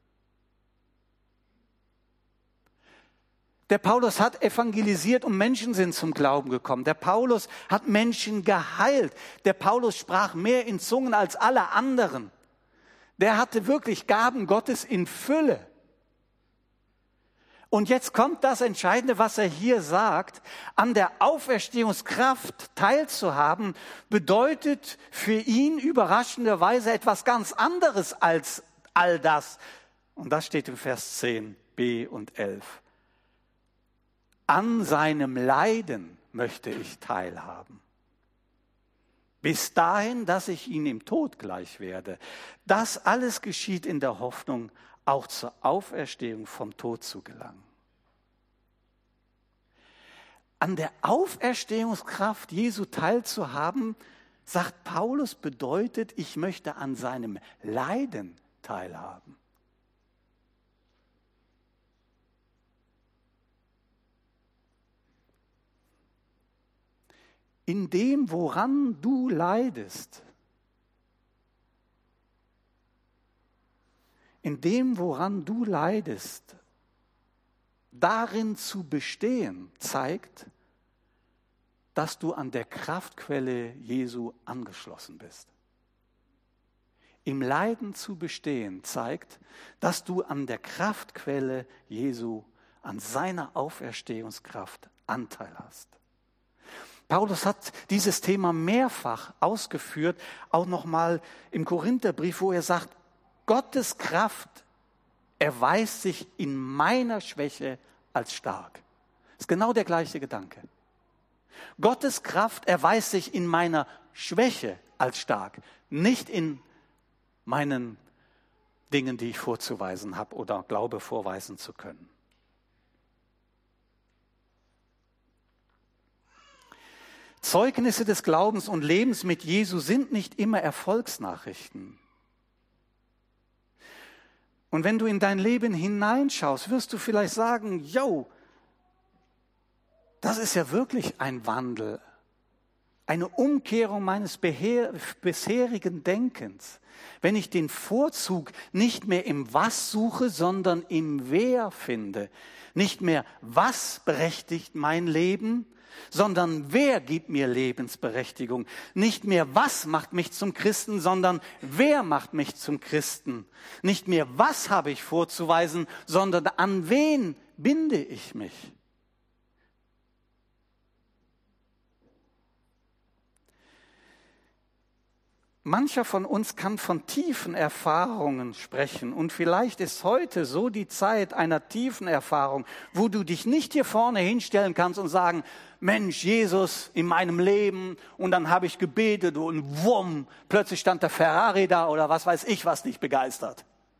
Der Paulus hat evangelisiert und Menschen sind zum Glauben gekommen. Der Paulus hat Menschen geheilt. Der Paulus sprach mehr in Zungen als alle anderen. Der hatte wirklich Gaben Gottes in Fülle. Und jetzt kommt das Entscheidende, was er hier sagt. An der Auferstehungskraft teilzuhaben, bedeutet für ihn überraschenderweise etwas ganz anderes als all das. Und das steht im Vers 10, b und 11. An seinem Leiden möchte ich teilhaben. Bis dahin, dass ich ihm im Tod gleich werde. Das alles geschieht in der Hoffnung, auch zur Auferstehung vom Tod zu gelangen. An der Auferstehungskraft Jesu teilzuhaben, sagt Paulus, bedeutet, ich möchte an seinem Leiden teilhaben. In dem, woran du leidest, darin zu bestehen, zeigt, dass du an der Kraftquelle Jesu angeschlossen bist. Im Leiden zu bestehen, zeigt, dass du an der Kraftquelle Jesu, an seiner Auferstehungskraft Anteil hast. Paulus hat dieses Thema mehrfach ausgeführt, auch nochmal im Korintherbrief, wo er sagt, Gottes Kraft erweist sich in meiner Schwäche als stark. Das ist genau der gleiche Gedanke. Gottes Kraft erweist sich in meiner Schwäche als stark, nicht in meinen Dingen, die ich vorzuweisen habe oder glaube vorweisen zu können. Zeugnisse des Glaubens und Lebens mit Jesu sind nicht immer Erfolgsnachrichten. Und wenn du in dein Leben hineinschaust, wirst du vielleicht sagen, das ist ja wirklich ein Wandel, eine Umkehrung meines bisherigen Denkens. Wenn ich den Vorzug nicht mehr im Was suche, sondern im Wer finde. Nicht mehr, was berechtigt mein Leben, sondern wer gibt mir Lebensberechtigung. Nicht mehr, was macht mich zum Christen, sondern wer macht mich zum Christen. Nicht mehr, was habe ich vorzuweisen, sondern an wen binde ich mich. mancher von uns kann von tiefen Erfahrungen sprechen. Und vielleicht ist heute so die Zeit einer tiefen Erfahrung, wo du dich nicht hier vorne hinstellen kannst und sagen, Mensch, Jesus in meinem Leben, und dann habe ich gebetet und wumm, plötzlich stand der Ferrari da oder was weiß ich, was dich begeistert.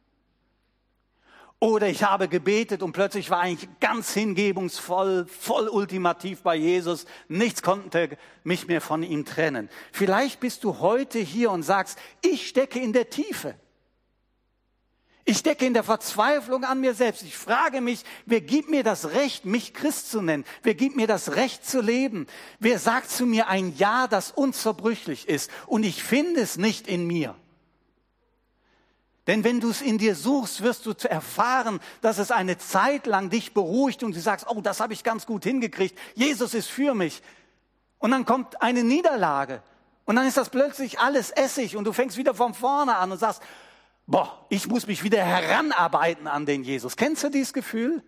Oder ich habe gebetet und plötzlich war ich ganz hingebungsvoll, voll ultimativ bei Jesus. Nichts konnte mich mehr von ihm trennen. Vielleicht bist du heute hier und sagst, ich stecke in der Tiefe. Ich stecke in der Verzweiflung an mir selbst. Ich frage mich, wer gibt mir das Recht, mich Christ zu nennen? Wer gibt mir das Recht zu leben? Wer sagt zu mir ein Ja, das unzerbrüchlich ist? Und ich finde es nicht in mir. Denn wenn du es in dir suchst, wirst du erfahren, dass es eine Zeit lang dich beruhigt und du sagst, oh, das habe ich ganz gut hingekriegt. Jesus ist für mich. Und dann kommt eine Niederlage. Und dann ist das plötzlich alles Essig und du fängst wieder von vorne an und sagst, boah, ich muss mich wieder heranarbeiten an den Jesus. Kennst du dieses Gefühl?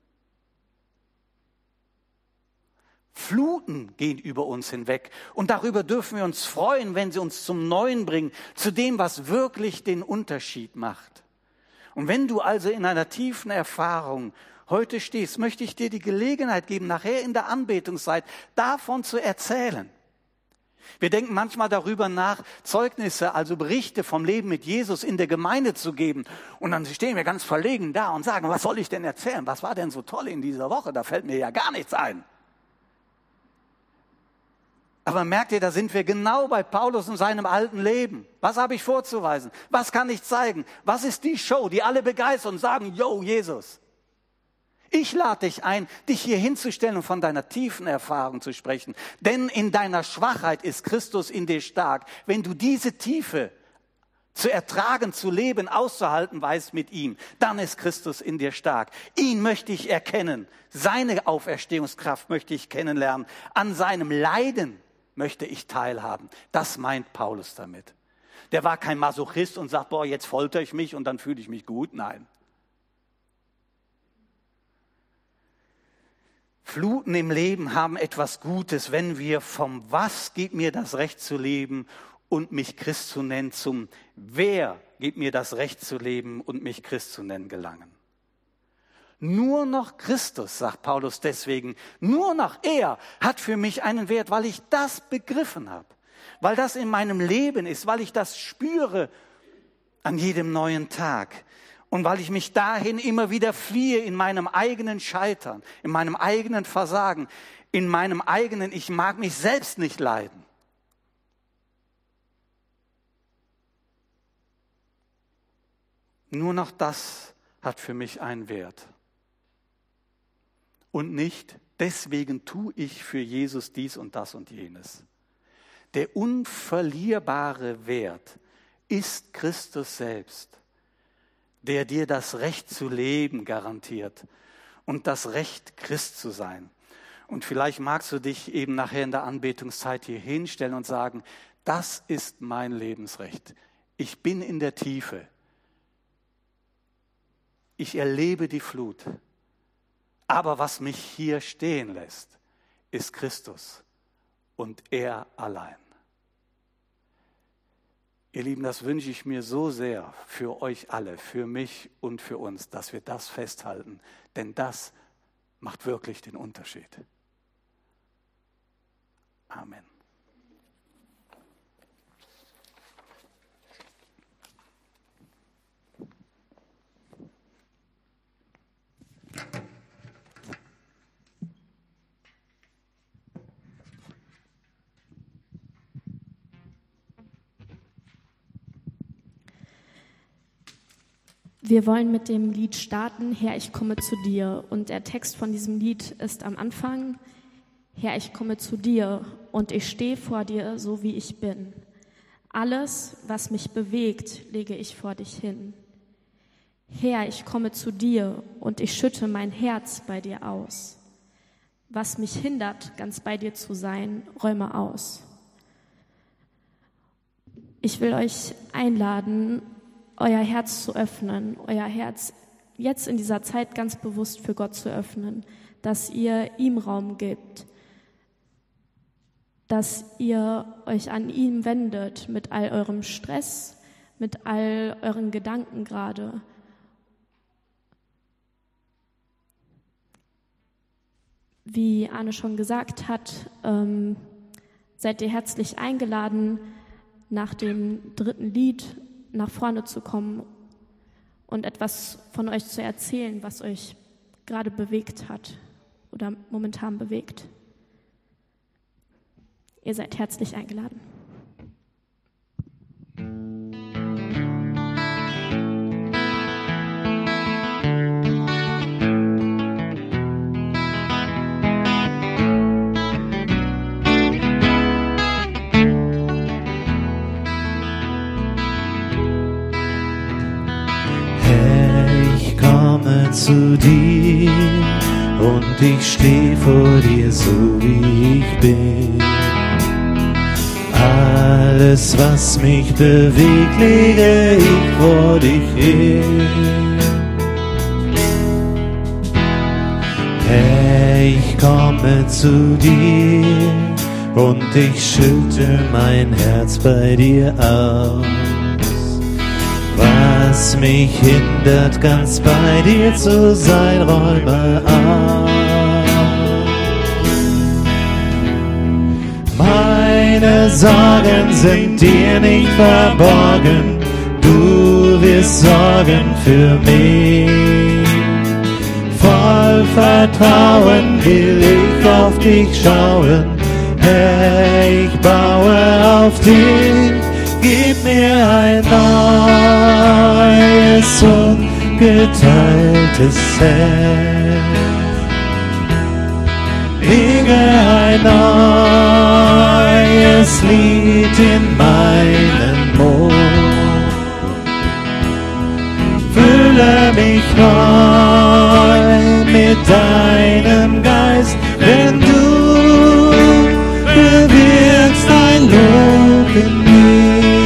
Fluten gehen über uns hinweg und darüber dürfen wir uns freuen, wenn sie uns zum Neuen bringen, zu dem, was wirklich den Unterschied macht. Und wenn du also in einer tiefen Erfahrung heute stehst, möchte ich dir die Gelegenheit geben, nachher in der Anbetungszeit davon zu erzählen. Wir denken manchmal darüber nach, Zeugnisse, also Berichte vom Leben mit Jesus in der Gemeinde zu geben. Und dann stehen wir ganz verlegen da und sagen, was soll ich denn erzählen? Was war denn so toll in dieser Woche? Da fällt mir ja gar nichts ein. Aber merkt ihr, da sind wir genau bei Paulus in seinem alten Leben. Was habe ich vorzuweisen? Was kann ich zeigen? Was ist die Show, die alle begeistern und sagen, yo, Jesus. Ich lade dich ein, dich hier hinzustellen und von deiner tiefen Erfahrung zu sprechen. Denn in deiner Schwachheit ist Christus in dir stark. Wenn du diese Tiefe zu ertragen, zu leben, auszuhalten weißt mit ihm, dann ist Christus in dir stark. Ihn möchte ich erkennen. Seine Auferstehungskraft möchte ich kennenlernen. An seinem Leiden möchte ich teilhaben. Das meint Paulus damit. Der war kein Masochist und sagt, boah, jetzt foltere ich mich und dann fühle ich mich gut. Nein. Fluten im Leben haben etwas Gutes, wenn wir vom Was gibt mir das Recht zu leben und mich Christ zu nennen, zum Wer gibt mir das Recht zu leben und mich Christ zu nennen gelangen. Nur noch Christus, sagt Paulus deswegen, nur noch er hat für mich einen Wert, weil ich das begriffen habe, weil das in meinem Leben ist, weil ich das spüre an jedem neuen Tag und weil ich mich dahin immer wieder fliehe in meinem eigenen Scheitern, in meinem eigenen Versagen, in meinem eigenen, ich mag mich selbst nicht leiden. Nur noch das hat für mich einen Wert. Und nicht, deswegen tue ich für Jesus dies und das und jenes. Der unverlierbare Wert ist Christus selbst, der dir das Recht zu leben garantiert und das Recht, Christ zu sein. Und vielleicht magst du dich eben nachher in der Anbetungszeit hier hinstellen und sagen, das ist mein Lebensrecht. Ich bin in der Tiefe. Ich erlebe die Flut. Aber was mich hier stehen lässt, ist Christus und er allein. Ihr Lieben, das wünsche ich mir so sehr für euch alle, für mich und für uns, dass wir das festhalten, denn das macht wirklich den Unterschied. Amen. Wir wollen mit dem Lied starten, Herr, ich komme zu dir. Und der Text von diesem Lied ist am Anfang, Herr, ich komme zu dir und ich stehe vor dir, so wie ich bin. Alles, was mich bewegt, lege ich vor dich hin. Herr, ich komme zu dir und ich schütte mein Herz bei dir aus. Was mich hindert, ganz bei dir zu sein, räume aus. Ich will euch einladen, euer Herz zu öffnen, euer Herz jetzt in dieser Zeit ganz bewusst für Gott zu öffnen, dass ihr ihm Raum gebt, dass ihr euch an ihn wendet mit all eurem Stress, mit all euren Gedanken gerade. Wie Arne schon gesagt hat, seid ihr herzlich eingeladen, nach dem 3. Lied nach vorne zu kommen und etwas von euch zu erzählen, was euch gerade bewegt hat oder momentan bewegt. Ihr seid herzlich eingeladen. Zu dir und ich stehe vor dir so wie ich bin. Alles, was mich bewegt, lege ich vor dich hin. Herr, ich komme zu dir und ich schütte mein Herz bei dir aus. Was mich hindert, ganz bei dir zu sein, räume auf. Meine Sorgen sind dir nicht verborgen, du wirst sorgen für mich. Voll Vertrauen will ich auf dich schauen, Herr, ich baue auf dich. Gib mir ein neues, ungeteiltes Herz. Lege ein neues Lied in meinen Mund. Fülle mich neu mit deinem Geist, denn du bewirkst ein Lob in mir.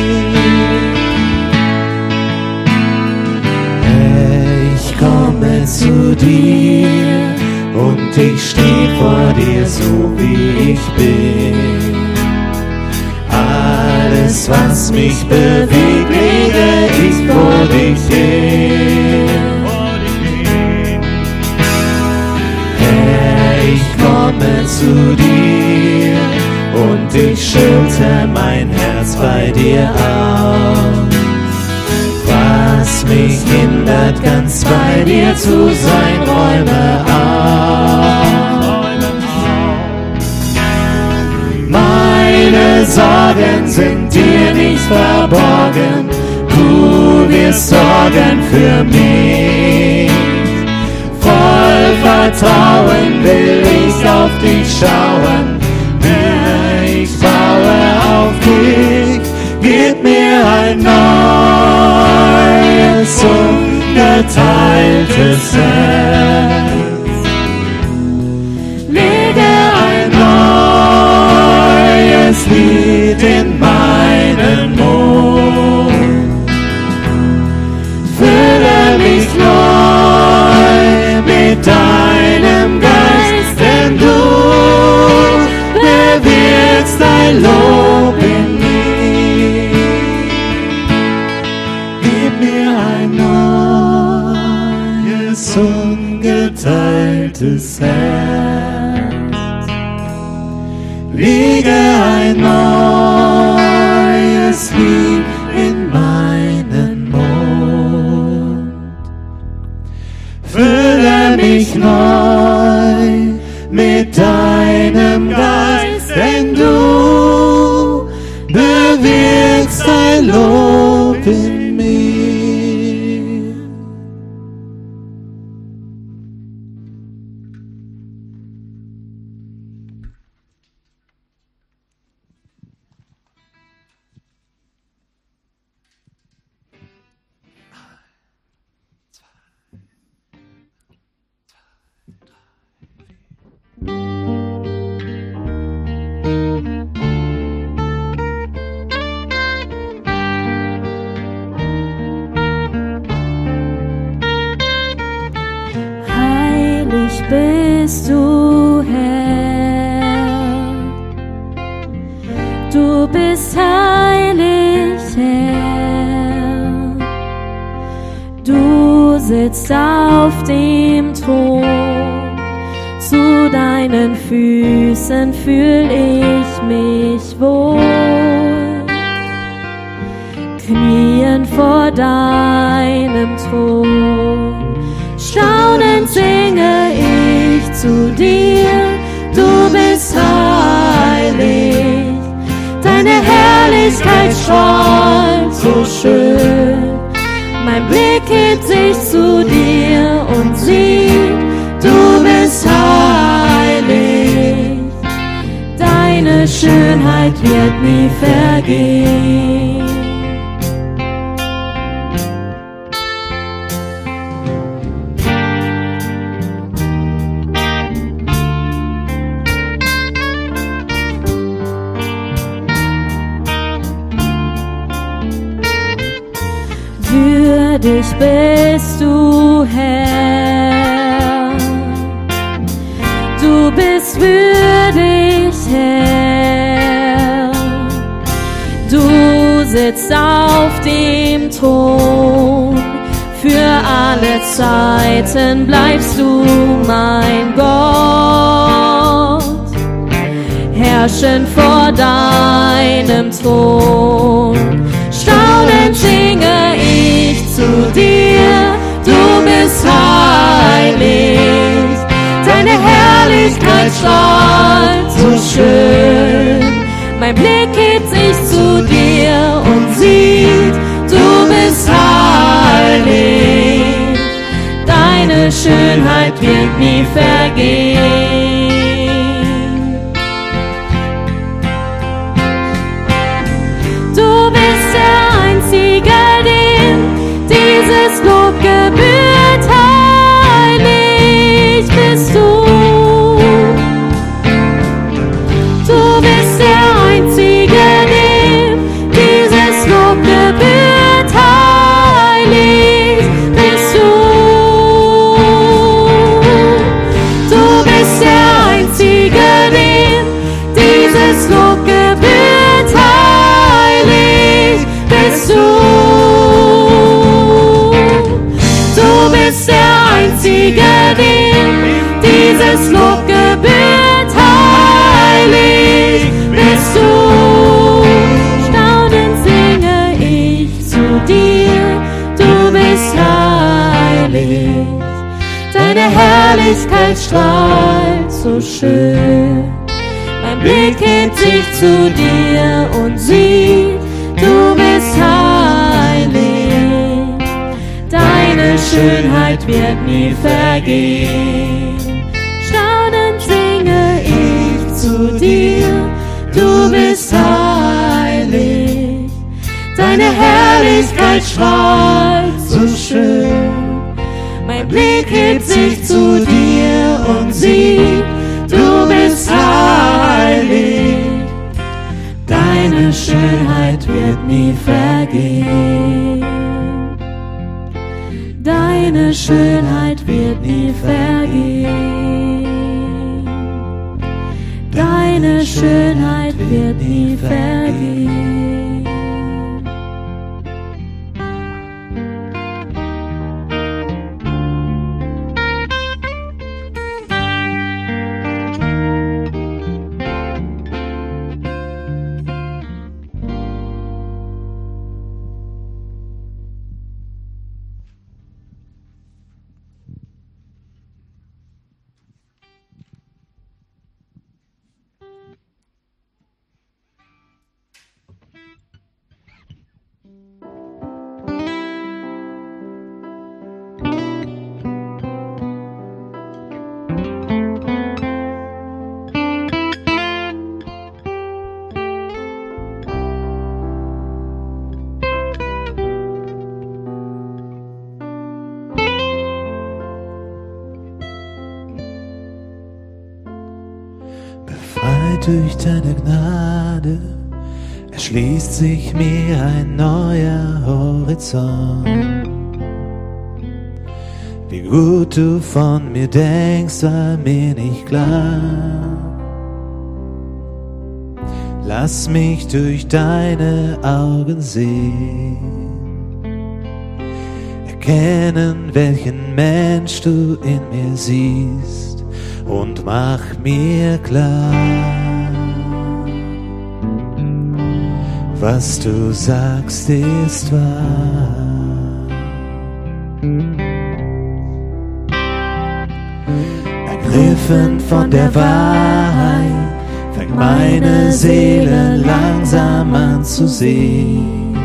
Zu dir und ich stehe vor dir so wie ich bin. Alles, was mich bewegt, lege ich vor dich hin. Herr, ich komme zu dir und ich schütte mein Herz bei dir aus. Was mich hindert, ganz bei dir zu sein, räume auf. Meine Sorgen sind dir nicht verborgen, du wirst sorgen für mich. Voll Vertrauen will ich auf dich schauen, Herr, ich baue auf dich. Gib mir ein neues, ungeteiltes Herz. Lege ein neues Lied in meinen Mund. Fülle mich neu mit deinem Geist, denn du bewirkst ein Lob in mir. Ungeteiltes Herz. Lege ein neues Lied in meinen Mund. Fülle mich neu mit deinem Geist, denn du bewirkst ein Lob in mir. sitzt auf dem Thron, zu deinen Füßen fühl ich mich wohl. Knien vor deinem Thron, staunend singe ich zu dir, du bist heilig, deine Herrlichkeit strahlt so schön. Mein Blick hebt sich zu dir und sieht, du bist heilig, deine Schönheit wird nie vergehen. Würdig bist du, Herr, du bist würdig, Herr, du sitzt auf dem Thron, für alle Zeiten bleibst du mein Gott, herrschen vor deinem Thron, staunend singe ich zu dir, du bist heilig, deine Herrlichkeit strahlt so schön. Mein Blick hebt sich zu dir und sieht, du bist heilig, deine Schönheit wird nie vergehen. Du bist der Einzige, dem dieses Lob gebührt, heilig bist du. Du bist der Einzige, dem dieses Lob gebührt, heilig bist du. Du bist der Einzige, dem dieses Lob gebührt, heilig bist du. Du bist der Einzige, dem dieses Lob gebührt, heilig bist du. Staunend singe ich zu dir, du bist heilig, deine Herrlichkeit strahlt so schön. Mein Blick hebt sich zu dir und sieht, du bist heilig, deine Schönheit wird nie vergehen. Staunend singe ich zu dir, du bist heilig, deine Herrlichkeit strahlt so schön. Mein Blick hebt sich zu dir und sieht, du bist heilig, deine Schönheit wird nie vergehen. Deine Schönheit wird nie vergehen. Deine Schönheit wird nie vergehen. Durch deine Gnade erschließt sich mir ein neuer Horizont. Wie gut du von mir denkst, war mir nicht klar. Lass mich durch deine Augen sehen. erkennen, welchen Mensch du in mir siehst und mach mir klar, was du sagst, ist wahr. Ergriffen von der Wahrheit, fängt meine Seele langsam an zu sehen.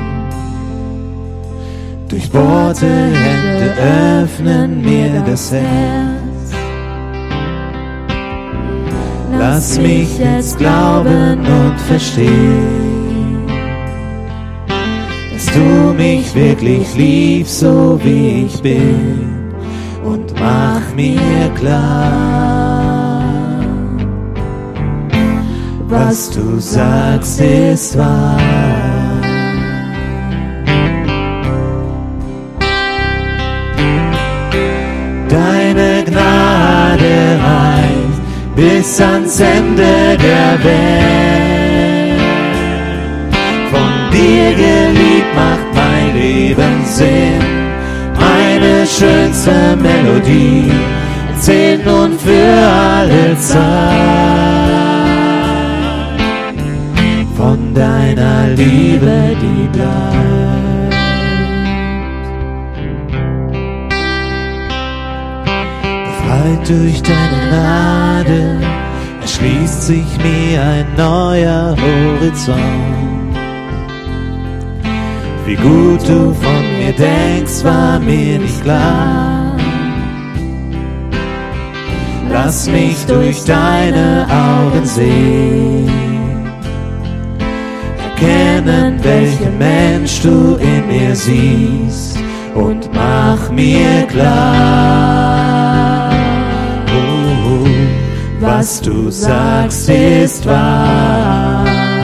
Durchbohrte Hände öffnen mir das Herz. Lass mich jetzt glauben und verstehen, dass du mich wirklich liebst, so wie ich bin. Und mach mir klar, was du sagst, ist wahr. Deine Gnade reicht bis ans Ende der Welt. Von dir geliebt macht mein Leben Sinn. Meine schönste Melodie erzählt nun für alle Zeit von deiner Liebe, die bleibt. Befreit durch deine Gnade erschließt sich mir ein neuer Horizont. Wie gut du von mir denkst, war mir nicht klar. Lass mich durch deine Augen sehen, erkennen, welchen Mensch du in mir siehst und mach mir klar, was du sagst, ist wahr.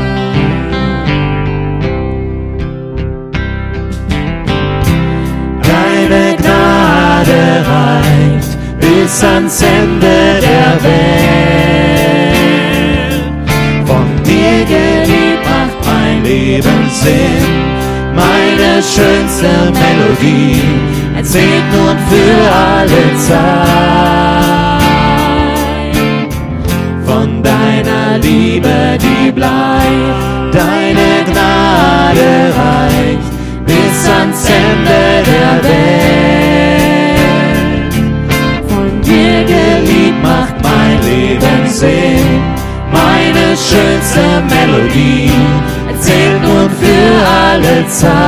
Deine Gnade reicht bis ans Ende der Welt. Von dir geliebt macht mein Leben Sinn. Meine schönste Melodie erzählt nun für alle Zeit von deiner Liebe, die bleibt. Deine Gnade reicht bis ans Ende der Welt. Von dir geliebt macht mein Leben Sinn. Meine schönste Melodie erzählt nun für alle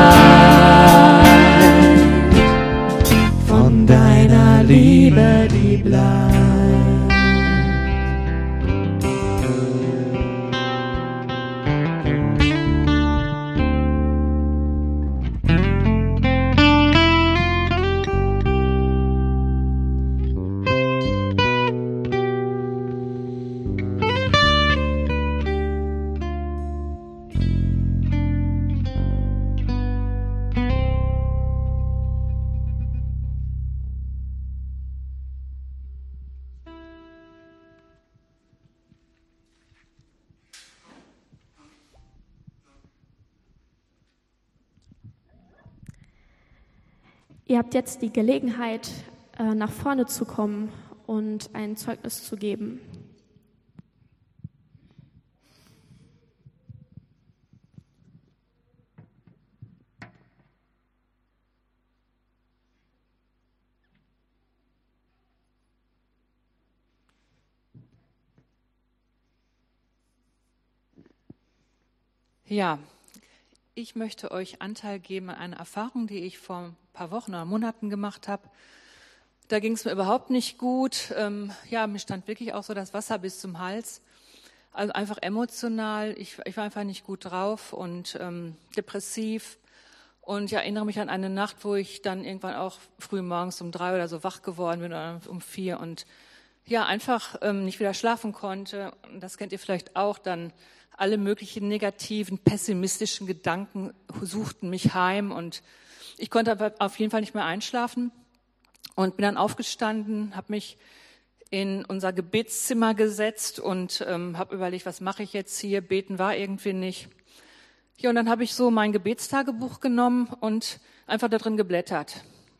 Zeit von deiner Liebe, die bleibt. Ihr habt jetzt die Gelegenheit, nach vorne zu kommen und ein Zeugnis zu geben. Ja, ich möchte euch Anteil geben an einer Erfahrung, die ich vor ein paar Wochen oder Monaten gemacht habe. Da ging es mir überhaupt nicht gut. Mir stand wirklich auch so das Wasser bis zum Hals. Also einfach emotional. Ich war einfach nicht gut drauf und depressiv. Und ich erinnere mich an eine Nacht, wo ich dann irgendwann auch früh morgens um 3 oder so wach geworden bin oder um 4 und einfach nicht wieder schlafen konnte. Und das kennt ihr vielleicht auch dann. Alle möglichen negativen, pessimistischen Gedanken suchten mich heim und ich konnte aber auf jeden Fall nicht mehr einschlafen und bin dann aufgestanden, habe mich in unser Gebetszimmer gesetzt und habe überlegt, was mache ich jetzt hier? Beten war irgendwie nicht. Ja, und dann habe ich so mein Gebetstagebuch genommen und einfach da drin geblättert.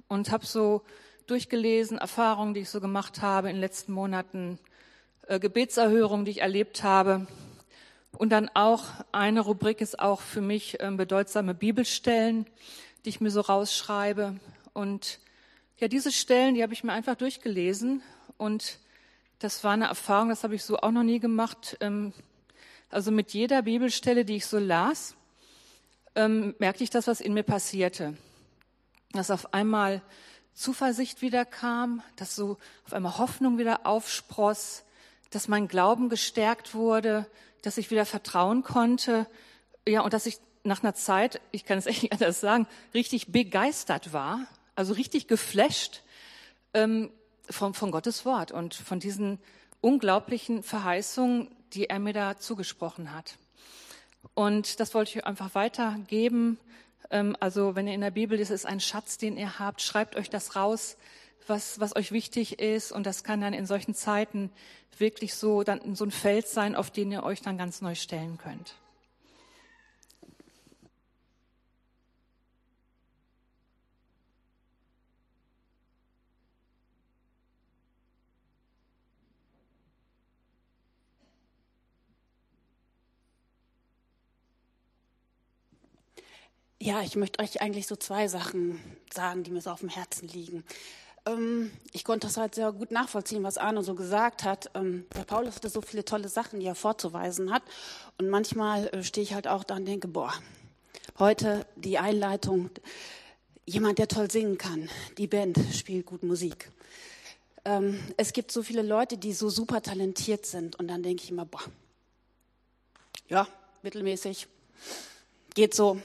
und habe so durchgelesen, Erfahrungen, die ich so gemacht habe in den letzten Monaten, Gebetserhörungen, die ich erlebt habe. Und dann auch eine Rubrik ist auch für mich bedeutsame Bibelstellen, die ich mir so rausschreibe. Und ja, diese Stellen, die habe ich mir einfach durchgelesen. Und das war eine Erfahrung, das habe ich so auch noch nie gemacht. Also mit jeder Bibelstelle, die ich so las, merkte ich das, was in mir passierte. Dass auf einmal Zuversicht wieder kam, dass so auf einmal Hoffnung wieder aufspross, dass mein Glauben gestärkt wurde, dass ich wieder vertrauen konnte, ja, und dass ich nach einer Zeit, ich kann es echt nicht anders sagen, richtig begeistert war, also richtig geflasht von Gottes Wort und von diesen unglaublichen Verheißungen, die er mir da zugesprochen hat. Und das wollte ich euch einfach weitergeben. Also wenn ihr in der Bibel ist, ist ein Schatz, den ihr habt, schreibt euch das raus, was euch wichtig ist. Und das kann dann in solchen Zeiten wirklich so ein Feld sein, auf den ihr euch dann ganz neu stellen könnt. Ja, ich möchte euch eigentlich so 2 Sachen sagen, die mir so auf dem Herzen liegen. Ich konnte das halt sehr gut nachvollziehen, was Arno so gesagt hat. Der Paulus hatte so viele tolle Sachen, die er vorzuweisen hat. Und manchmal stehe ich halt auch da und denke, heute die Einleitung, jemand, der toll singen kann. Die Band spielt gut Musik. Es gibt so viele Leute, die so super talentiert sind. Und dann denke ich immer, ja, mittelmäßig, geht so.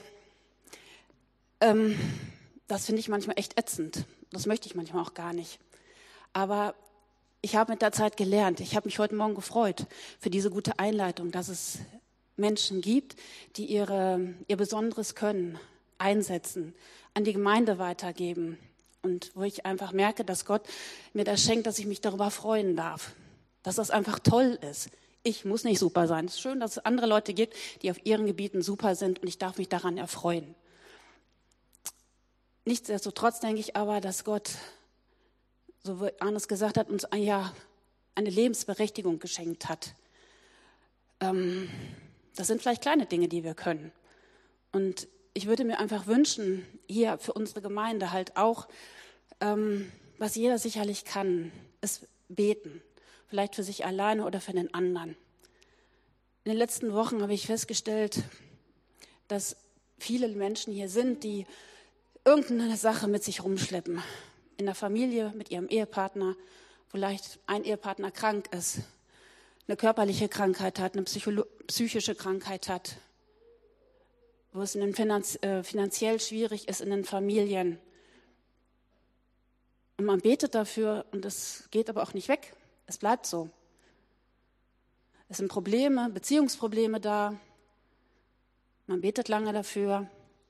Das finde ich manchmal echt ätzend. Das möchte ich manchmal auch gar nicht. Aber ich habe mit der Zeit gelernt. Ich habe mich heute Morgen gefreut für diese gute Einleitung, dass es Menschen gibt, die ihr besonderes Können einsetzen, an die Gemeinde weitergeben. Und wo ich einfach merke, dass Gott mir das schenkt, dass ich mich darüber freuen darf. Dass das einfach toll ist. Ich muss nicht super sein. Es ist schön, dass es andere Leute gibt, die auf ihren Gebieten super sind und ich darf mich daran erfreuen. Nichtsdestotrotz denke ich aber, dass Gott, so wie Arnes gesagt hat, uns eine Lebensberechtigung geschenkt hat. Das sind vielleicht kleine Dinge, die wir können. Und ich würde mir einfach wünschen, hier für unsere Gemeinde halt auch, was jeder sicherlich kann, ist beten. Vielleicht für sich alleine oder für den anderen. In den letzten Wochen habe ich festgestellt, dass viele Menschen hier sind, die irgendeine Sache mit sich rumschleppen. In der Familie, mit ihrem Ehepartner, vielleicht ein Ehepartner krank ist, eine körperliche Krankheit hat, eine psychische Krankheit hat, wo es finanziell schwierig ist in den Familien. Und man betet dafür und es geht aber auch nicht weg. Es bleibt so. Es sind Probleme, Beziehungsprobleme da. Man betet lange dafür.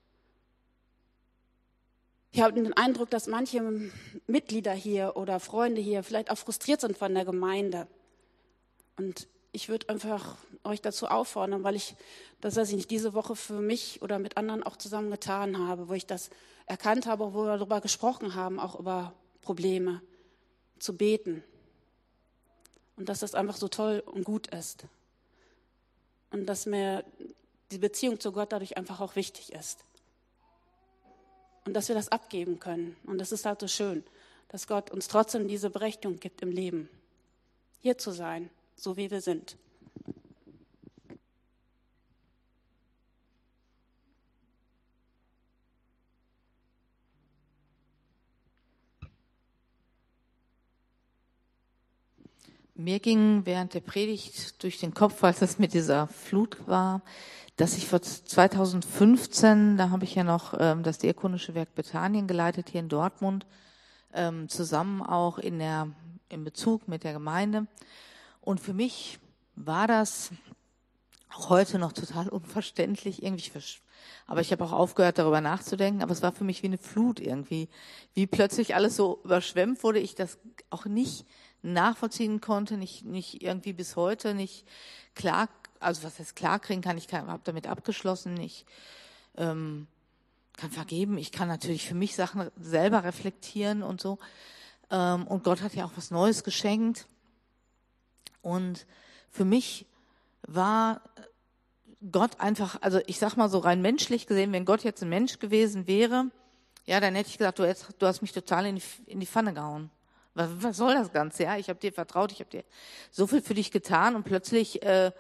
Ich habe den Eindruck, dass manche Mitglieder hier oder Freunde hier vielleicht auch frustriert sind von der Gemeinde. Und ich würde einfach euch dazu auffordern, weil ich das, was ich diese Woche für mich oder mit anderen auch zusammen getan habe, wo ich das erkannt habe, wo wir darüber gesprochen haben, auch über Probleme, zu beten. Und dass das einfach so toll und gut ist. Und dass mir die Beziehung zu Gott dadurch einfach auch wichtig ist. Und dass wir das abgeben können. Und das ist halt so schön, dass Gott uns trotzdem diese Berechtigung gibt im Leben, hier zu sein, so wie wir sind. Mir ging während der Predigt durch den Kopf, als es mit dieser Flut war, dass ich vor 2015, da habe ich ja noch das Diakonische Werk Bethanien geleitet hier in Dortmund, zusammen auch in Bezug mit der Gemeinde. Und für mich war das auch heute noch total unverständlich irgendwie. Aber ich habe auch aufgehört, darüber nachzudenken. Aber es war für mich wie eine Flut irgendwie, wie plötzlich alles so überschwemmt wurde. Ich das auch nicht nachvollziehen konnte, nicht irgendwie bis heute nicht klar. Also was heißt klar kriegen kann, ich habe damit abgeschlossen, kann vergeben, ich kann natürlich für mich Sachen selber reflektieren und so. Und Gott hat ja auch was Neues geschenkt. Und für mich war Gott einfach, also ich sag mal so rein menschlich gesehen, wenn Gott jetzt ein Mensch gewesen wäre, ja, dann hätte ich gesagt, du hast mich total in die Pfanne gehauen. Was soll das Ganze? Ja, ich habe dir vertraut, ich habe dir so viel für dich getan und plötzlich,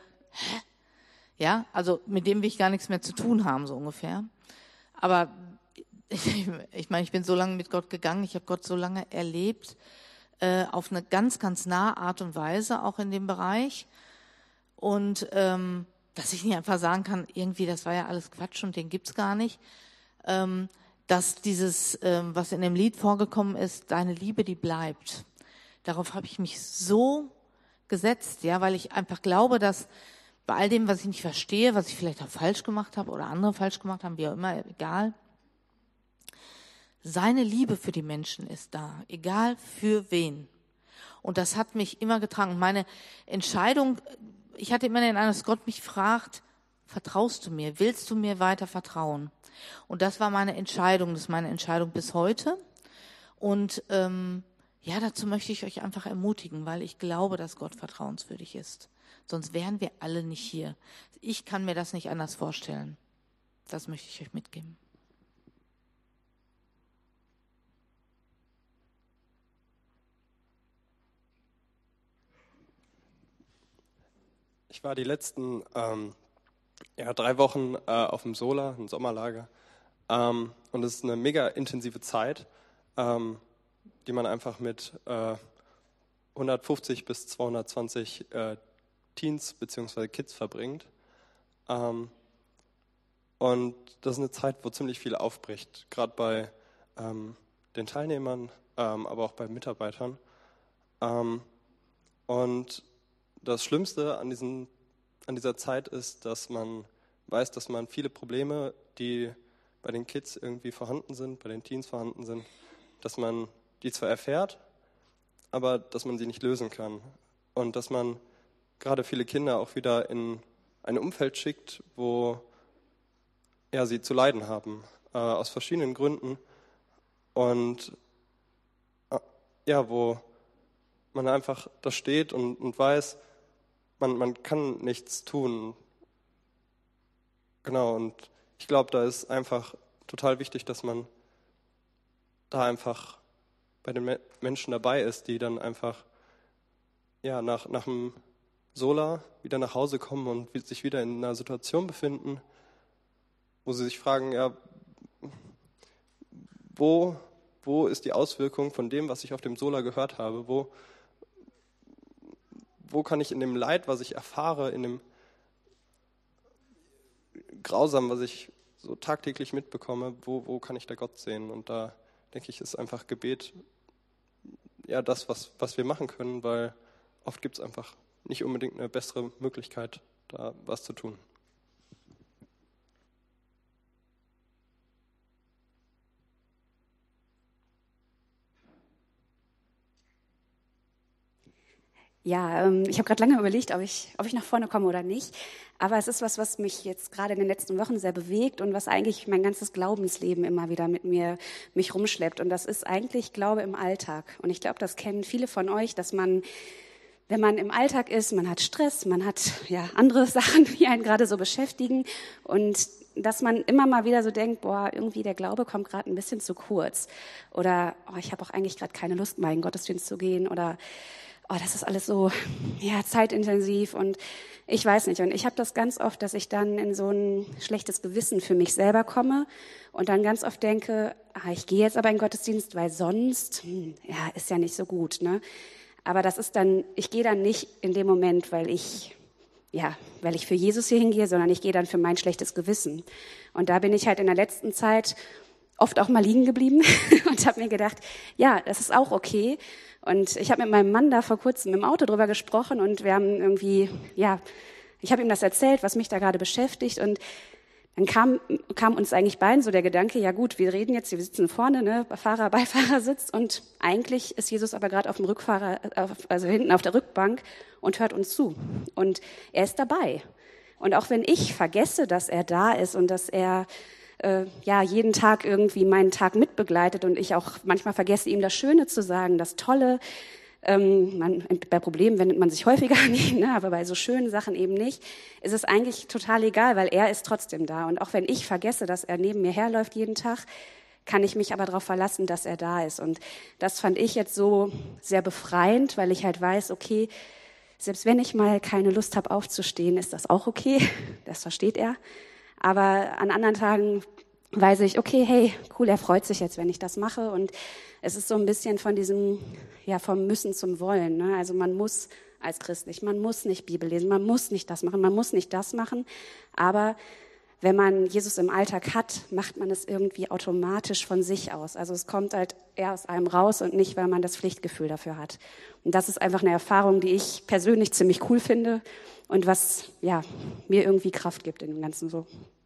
ja, also mit dem will ich gar nichts mehr zu tun haben, so ungefähr. Aber ich meine, ich bin so lange mit Gott gegangen, ich habe Gott so lange erlebt, auf eine ganz, ganz nahe Art und Weise, auch in dem Bereich. Und dass ich nicht einfach sagen kann, irgendwie, das war ja alles Quatsch und den gibt's gar nicht. Dass dieses, was in dem Lied vorgekommen ist, deine Liebe, die bleibt. Darauf habe ich mich so gesetzt, ja, weil ich einfach glaube, dass bei all dem, was ich nicht verstehe, was ich vielleicht auch falsch gemacht habe oder andere falsch gemacht haben, wie auch immer, egal, seine Liebe für die Menschen ist da, egal für wen. Und das hat mich immer getragen. Meine Entscheidung, ich hatte immer den Eindruck, dass Gott mich fragt, vertraust du mir? Willst du mir weiter vertrauen? Und das war meine Entscheidung, das ist meine Entscheidung bis heute. Und ja, dazu möchte ich euch einfach ermutigen, weil ich glaube, dass Gott vertrauenswürdig ist. Sonst wären wir alle nicht hier. Ich kann mir das nicht anders vorstellen. Das möchte ich euch mitgeben. Ich war die letzten 3 Wochen auf dem Sola, ein Sommerlager. Und es ist eine mega intensive Zeit, die man einfach mit 150 bis 220 Teens bzw. Kids verbringt. Und das ist eine Zeit, wo ziemlich viel aufbricht, gerade bei den Teilnehmern, aber auch bei Mitarbeitern. Und das Schlimmste an dieser Zeit ist, dass man weiß, dass man viele Probleme, die bei den Kids irgendwie vorhanden sind, bei den Teens vorhanden sind, dass man die zwar erfährt, aber dass man sie nicht lösen kann. Und dass man gerade viele Kinder auch wieder in ein Umfeld schickt, wo sie zu leiden haben, aus verschiedenen Gründen. Und wo man einfach da steht und weiß, man kann nichts tun. Genau, und ich glaube, da ist einfach total wichtig, dass man da einfach bei den Menschen dabei ist, die dann einfach nach dem Sola wieder nach Hause kommen und sich wieder in einer Situation befinden, wo sie sich fragen, wo ist die Auswirkung von dem, was ich auf dem Sola gehört habe? Wo kann ich in dem Leid, was ich erfahre, in dem Grausamen, was ich so tagtäglich mitbekomme, wo kann ich da Gott sehen? Und da denke ich, ist einfach Gebet das, was wir machen können, weil oft gibt es einfach nicht unbedingt eine bessere Möglichkeit, da was zu tun. Ja, ich habe gerade lange überlegt, ob ich nach vorne komme oder nicht. Aber es ist was mich jetzt gerade in den letzten Wochen sehr bewegt und was eigentlich mein ganzes Glaubensleben immer wieder mich rumschleppt. Und das ist eigentlich Glaube im Alltag. Und ich glaube, das kennen viele von euch, dass man, wenn man im Alltag ist, man hat Stress, man hat andere Sachen, die einen gerade so beschäftigen. Und dass man immer mal wieder so denkt, irgendwie der Glaube kommt gerade ein bisschen zu kurz. Oder ich habe auch eigentlich gerade keine Lust, mal in den Gottesdienst zu gehen. Oder das ist alles so zeitintensiv und ich weiß nicht. Und ich habe das ganz oft, dass ich dann in so ein schlechtes Gewissen für mich selber komme und dann ganz oft denke, ich gehe jetzt aber in den Gottesdienst, weil sonst, ist ja nicht so gut. Ne? Aber das ist dann, ich gehe dann nicht in dem Moment, weil ich für Jesus hier hingehe, sondern ich gehe dann für mein schlechtes Gewissen. Und da bin ich halt in der letzten Zeit oft auch mal liegen geblieben und habe mir gedacht, das ist auch okay. Und ich habe mit meinem Mann da vor kurzem im Auto drüber gesprochen und wir haben irgendwie, ich habe ihm das erzählt, was mich da gerade beschäftigt und dann kam uns eigentlich beiden so der Gedanke, gut, wir reden jetzt, wir sitzen vorne, ne, Beifahrersitz und eigentlich ist Jesus aber gerade auf dem also hinten auf der Rückbank und hört uns zu und er ist dabei. Und auch wenn ich vergesse, dass er da ist und dass er jeden Tag irgendwie meinen Tag mitbegleitet und ich auch manchmal vergesse, ihm das Schöne zu sagen, das Tolle. Bei Problemen wendet man sich häufiger an ihn, ne? Aber bei so schönen Sachen eben nicht, ist es eigentlich total egal, weil er ist trotzdem da. Und auch wenn ich vergesse, dass er neben mir herläuft jeden Tag, kann ich mich aber darauf verlassen, dass er da ist. Und das fand ich jetzt so sehr befreiend, weil ich halt weiß, okay, selbst wenn ich mal keine Lust habe aufzustehen, ist das auch okay, das versteht er. Aber an anderen Tagen weiß ich, okay, hey, cool, er freut sich jetzt, wenn ich das mache. Und es ist so ein bisschen von diesem, vom Müssen zum Wollen, ne? Also man muss als Christ nicht, man muss nicht Bibel lesen, man muss nicht das machen, man muss nicht das machen. Aber wenn man Jesus im Alltag hat, macht man es irgendwie automatisch von sich aus. Also es kommt halt eher aus einem raus und nicht, weil man das Pflichtgefühl dafür hat. Und das ist einfach eine Erfahrung, die ich persönlich ziemlich cool finde und was mir irgendwie Kraft gibt in dem Ganzen so.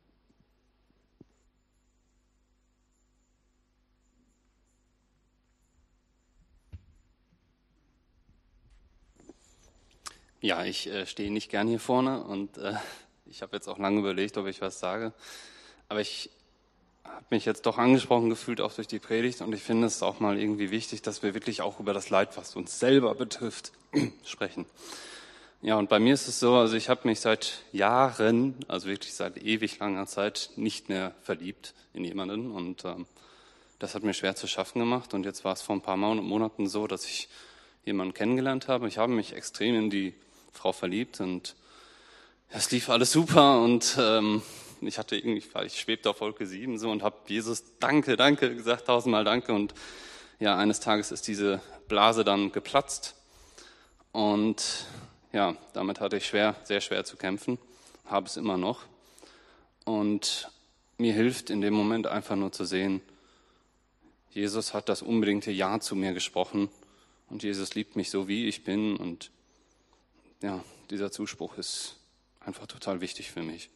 Ja, ich stehe nicht gern hier vorne und ich habe jetzt auch lange überlegt, ob ich was sage. Aber ich habe mich jetzt doch angesprochen gefühlt, auch durch die Predigt. Und ich finde es auch mal irgendwie wichtig, dass wir wirklich auch über das Leid, was uns selber betrifft, sprechen. Ja, und bei mir ist es so, also ich habe mich seit Jahren, also wirklich seit ewig langer Zeit, nicht mehr verliebt in jemanden. Und das hat mir schwer zu schaffen gemacht. Und jetzt war es vor ein paar Monaten so, dass ich jemanden kennengelernt habe. Ich habe mich extrem in die Frau verliebt und es lief alles super und ich schwebte auf Wolke 7 so und habe Jesus danke gesagt, 1000-mal danke und ja, eines Tages ist diese Blase dann geplatzt und ja, damit hatte ich sehr schwer zu kämpfen, habe es immer noch und mir hilft in dem Moment einfach nur zu sehen, Jesus hat das unbedingte Ja zu mir gesprochen und Jesus liebt mich so, wie ich bin und ja, dieser Zuspruch ist einfach total wichtig für mich.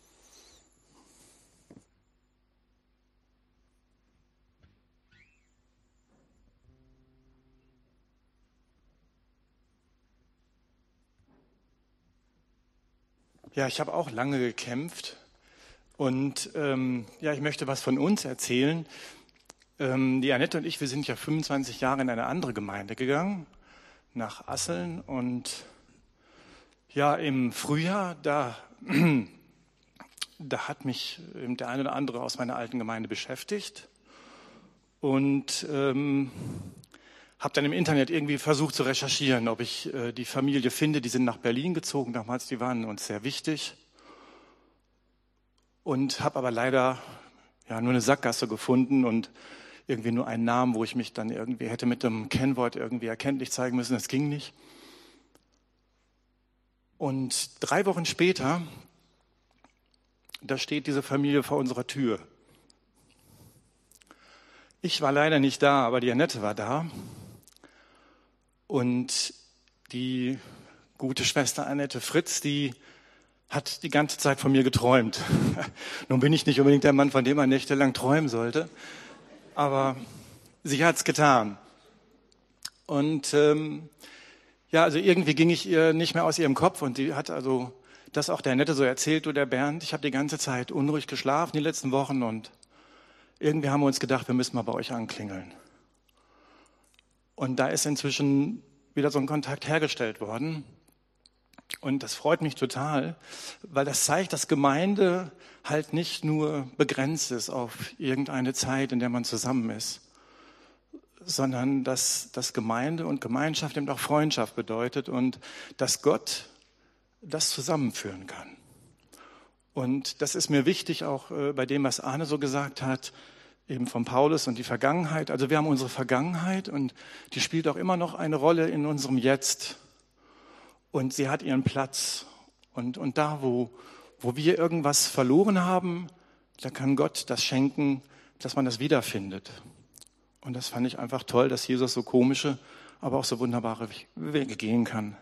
Ja, ich habe auch lange gekämpft und ich möchte was von uns erzählen. Die Annette und ich, wir sind ja 25 Jahre in eine andere Gemeinde gegangen, nach Asseln und ja, im Frühjahr, da hat mich der eine oder andere aus meiner alten Gemeinde beschäftigt und habe dann im Internet irgendwie versucht zu recherchieren, ob ich die Familie finde. Die sind nach Berlin gezogen damals, die waren uns sehr wichtig und habe aber leider nur eine Sackgasse gefunden und irgendwie nur einen Namen, wo ich mich dann irgendwie hätte mit dem Kennwort irgendwie erkenntlich zeigen müssen. Das ging nicht. Und 3 Wochen später, da steht diese Familie vor unserer Tür. Ich war leider nicht da, aber die Annette war da. Und die gute Schwester Annette Fritz, die hat die ganze Zeit von mir geträumt. Nun bin ich nicht unbedingt der Mann, von dem man nächtelang träumen sollte, aber sie hat's getan. Und also irgendwie ging ich ihr nicht mehr aus ihrem Kopf und sie hat also das auch der Annette so erzählt, du der Bernd, ich habe die ganze Zeit unruhig geschlafen die letzten Wochen und irgendwie haben wir uns gedacht, wir müssen mal bei euch anklingeln. Und da ist inzwischen wieder so ein Kontakt hergestellt worden und das freut mich total, weil das zeigt, dass Gemeinde halt nicht nur begrenzt ist auf irgendeine Zeit, in der man zusammen ist, sondern dass Gemeinde und Gemeinschaft eben auch Freundschaft bedeutet und dass Gott das zusammenführen kann. Und das ist mir wichtig auch bei dem, was Arne so gesagt hat, eben von Paulus und die Vergangenheit. Also wir haben unsere Vergangenheit und die spielt auch immer noch eine Rolle in unserem Jetzt. Und sie hat ihren Platz. Und da, wo wir irgendwas verloren haben, da kann Gott das schenken, dass man das wiederfindet. Und das fand ich einfach toll, dass Jesus so komische, aber auch so wunderbare Wege gehen kann.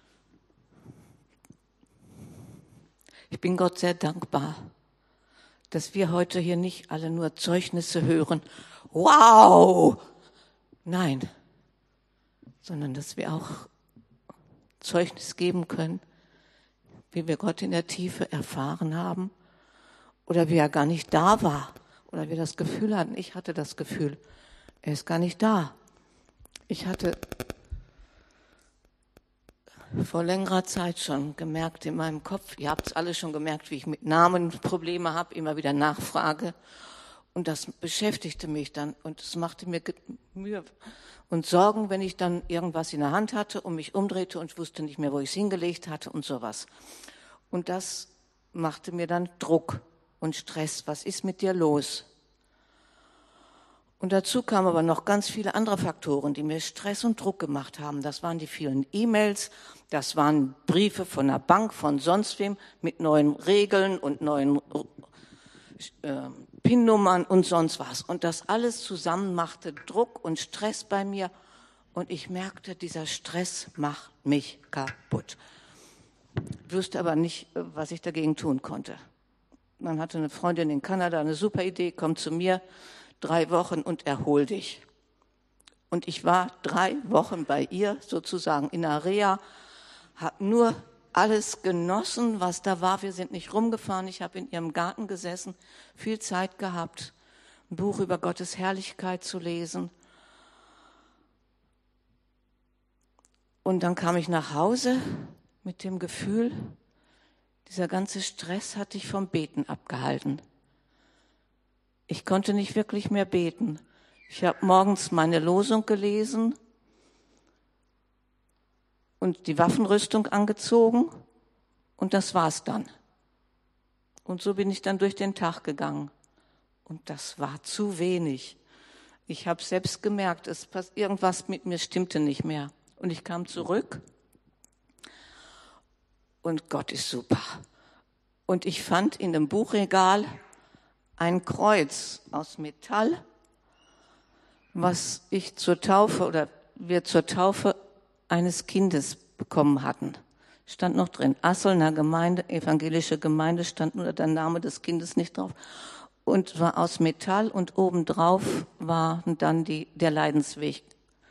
Ich bin Gott sehr dankbar, dass wir heute hier nicht alle nur Zeugnisse hören. Wow! Nein, sondern dass wir auch Zeugnis geben können, wie wir Gott in der Tiefe erfahren haben oder wie er gar nicht da war oder wir das Gefühl hatten, ich hatte das Gefühl, er ist gar nicht da. Ich hatte vor längerer Zeit schon gemerkt in meinem Kopf, ihr habt es alle schon gemerkt, wie ich mit Namen Probleme habe, immer wieder nachfrage. Und das beschäftigte mich dann und es machte mir Mühe und Sorgen, wenn ich dann irgendwas in der Hand hatte und mich umdrehte und ich wusste nicht mehr, wo ich es hingelegt hatte und sowas. Und das machte mir dann Druck und Stress. Was ist mit dir los? Und dazu kamen aber noch ganz viele andere Faktoren, die mir Stress und Druck gemacht haben. Das waren die vielen E-Mails, das waren Briefe von der Bank, von sonst wem mit neuen Regeln und neuen PIN-Nummern und sonst was. Und das alles zusammen machte Druck und Stress bei mir. Und ich merkte, dieser Stress macht mich kaputt. Ich wusste aber nicht, was ich dagegen tun konnte. Dann hatte eine Freundin in Kanada eine super Idee, komm zu mir, 3 Wochen und erhol dich. Und ich war 3 Wochen bei ihr, sozusagen in der Reha, habe nur alles genossen, was da war. Wir sind nicht rumgefahren, ich habe in ihrem Garten gesessen, viel Zeit gehabt, ein Buch über Gottes Herrlichkeit zu lesen. Und dann kam ich nach Hause mit dem Gefühl, dieser ganze Stress hat dich vom Beten abgehalten. Ich konnte nicht wirklich mehr beten. Ich habe morgens meine Losung gelesen und die Waffenrüstung angezogen und das war's dann. Und so bin ich dann durch den Tag gegangen. Und das war zu wenig. Ich habe selbst gemerkt, irgendwas mit mir stimmte nicht mehr. Und ich kam zurück und Gott ist super. Und ich fand in dem Buchregal ein Kreuz aus Metall, was ich zur Taufe oder wir zur Taufe eines Kindes bekommen hatten. Stand noch drin, Asselner Gemeinde, evangelische Gemeinde, stand nur der Name des Kindes nicht drauf. Und war aus Metall und obendrauf war dann der Leidensweg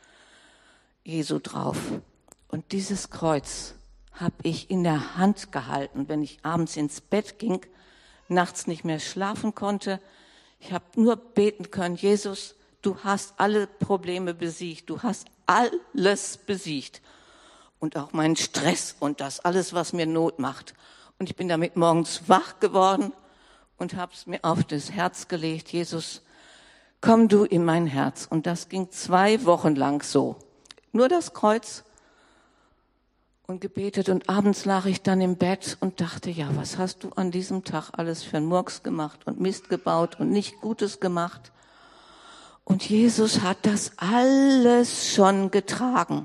Jesu drauf. Und dieses Kreuz habe ich in der Hand gehalten, wenn ich abends ins Bett ging, nachts nicht mehr schlafen konnte. Ich habe nur beten können, Jesus, du hast alle Probleme besiegt, du hast alles besiegt. Und auch meinen Stress und das alles, was mir Not macht. Und ich bin damit morgens wach geworden und habe es mir auf das Herz gelegt, Jesus, komm du in mein Herz. Und das ging 2 Wochen lang so. Nur das Kreuz und gebetet und abends lag ich dann im Bett und dachte, ja, was hast du an diesem Tag alles für einen Murks gemacht und Mist gebaut und nicht Gutes gemacht? Und Jesus hat das alles schon getragen.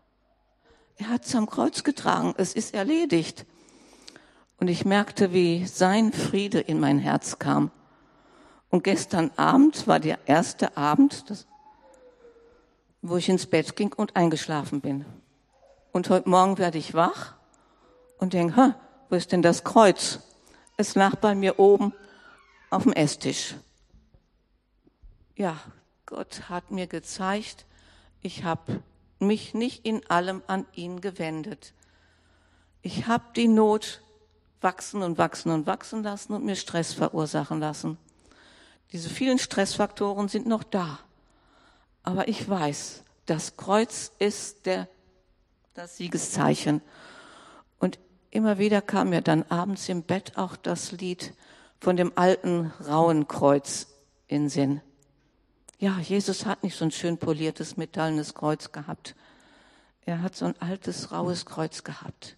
Er hat es am Kreuz getragen, es ist erledigt. Und ich merkte, wie sein Friede in mein Herz kam. Und gestern Abend war der erste Abend, wo ich ins Bett ging und eingeschlafen bin. Und heute Morgen werde ich wach und denke, wo ist denn das Kreuz? Es lag bei mir oben auf dem Esstisch. Ja, Gott hat mir gezeigt, ich habe mich nicht in allem an ihn gewendet. Ich habe die Not wachsen und wachsen und wachsen lassen und mir Stress verursachen lassen. Diese vielen Stressfaktoren sind noch da. Aber ich weiß, das Kreuz ist das Siegeszeichen. Und immer wieder kam mir dann abends im Bett auch das Lied von dem alten, rauen Kreuz in Sinn. Ja, Jesus hat nicht so ein schön poliertes, metallenes Kreuz gehabt. Er hat so ein altes, raues Kreuz gehabt.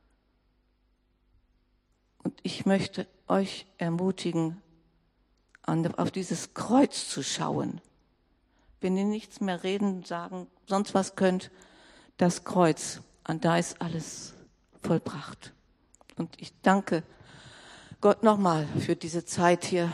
Und ich möchte euch ermutigen, auf dieses Kreuz zu schauen. Wenn ihr nichts mehr reden, sagen, sonst was könnt, das Kreuz, und da ist alles vollbracht. Und ich danke Gott nochmal für diese Zeit hier.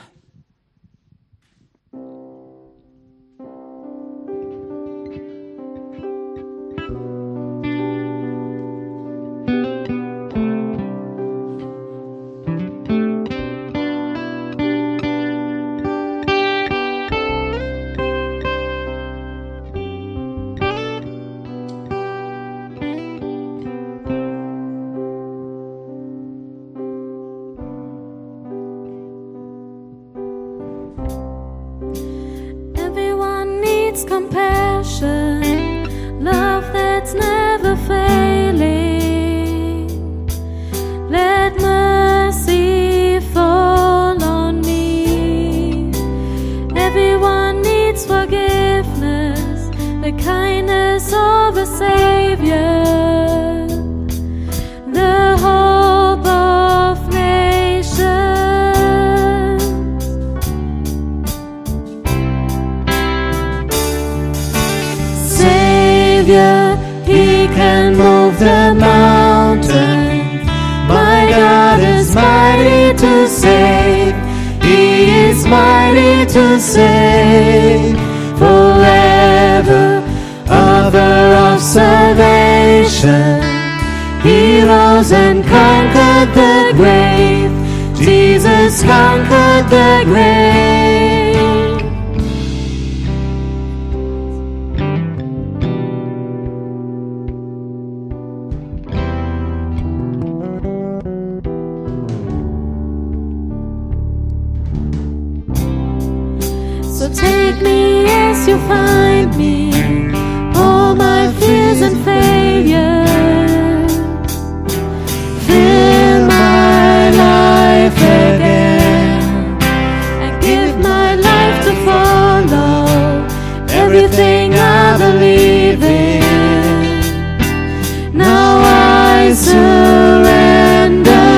save. He is mighty to save forever. Author of salvation. He rose and conquered the grave. Jesus conquered the grave. So take me as you find me, all my fears and failures. Fill my life again and give my life to follow everything I believe in. Now I surrender.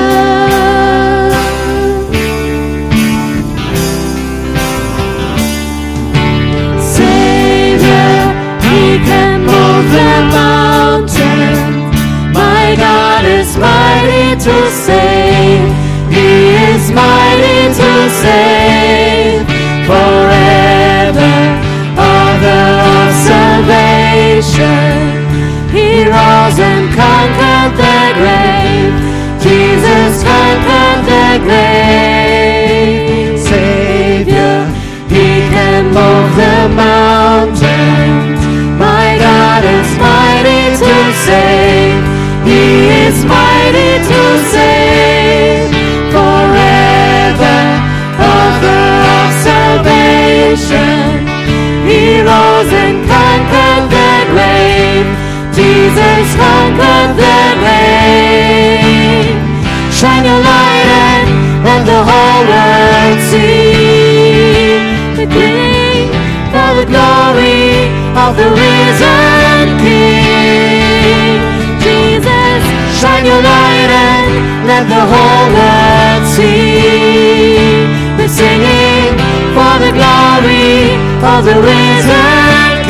Savior, He can move the mountains. My God is mighty to save. He is mighty to save forever. Author of salvation. He rose and conquered the grave. Jesus conquered the grave. Savior, He can move the mountains. My God is mighty to save. He is mighty to save forever. Author of salvation. He rose and conquered the grave. Jesus conquered the grave. Shine your light and let the whole world see the King, for the glory of the risen King. Jesus, shine your light and let the whole world see the singing for the glory of the risen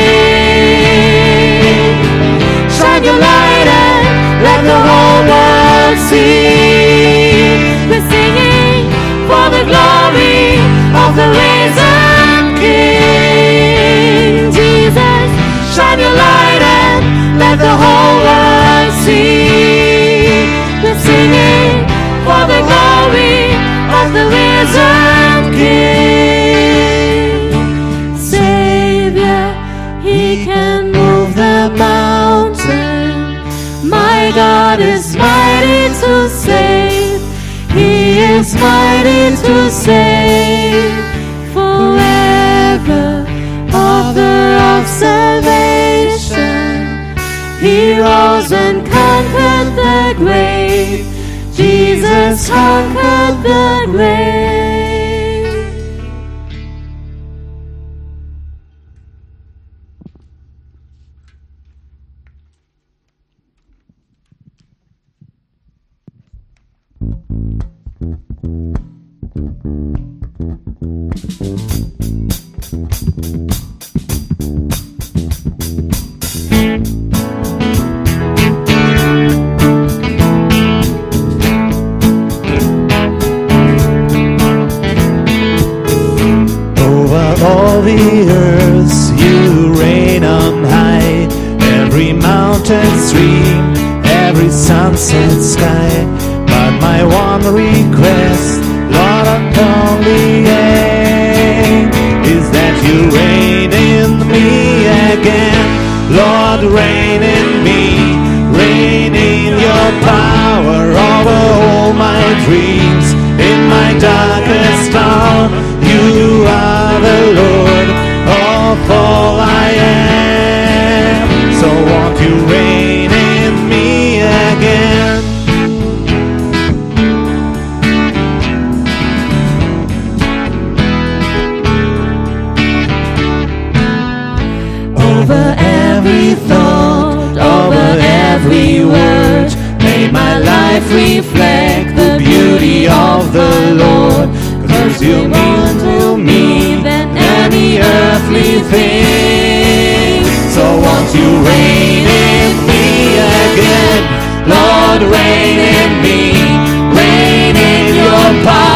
King. Shine your light and let the whole world see the singing for the glory of the risen King. Jesus, shine your light and let the whole world see the singing for the glory of the risen King. Savior, He can move the mountain. My God is mighty to save. He is mighty to save forever. Author of salvation. He rose and conquered the grave. Jesus conquered the grave. All the earth you reign on high, every mountain stream, every sunset sky. But my one request, Lord, and only aim, is that you reign in me again. Lord, reign in me, reign in your power over all my dreams. In my darkest hour, you are the Lord of all I am. So won't you reign in me again? Over every thought, over every word, may my life reflect the beauty of the Lord. 'Cause you mean to me than any earthly thing. So won't you reign in me again? Lord, reign in me, reign in your power.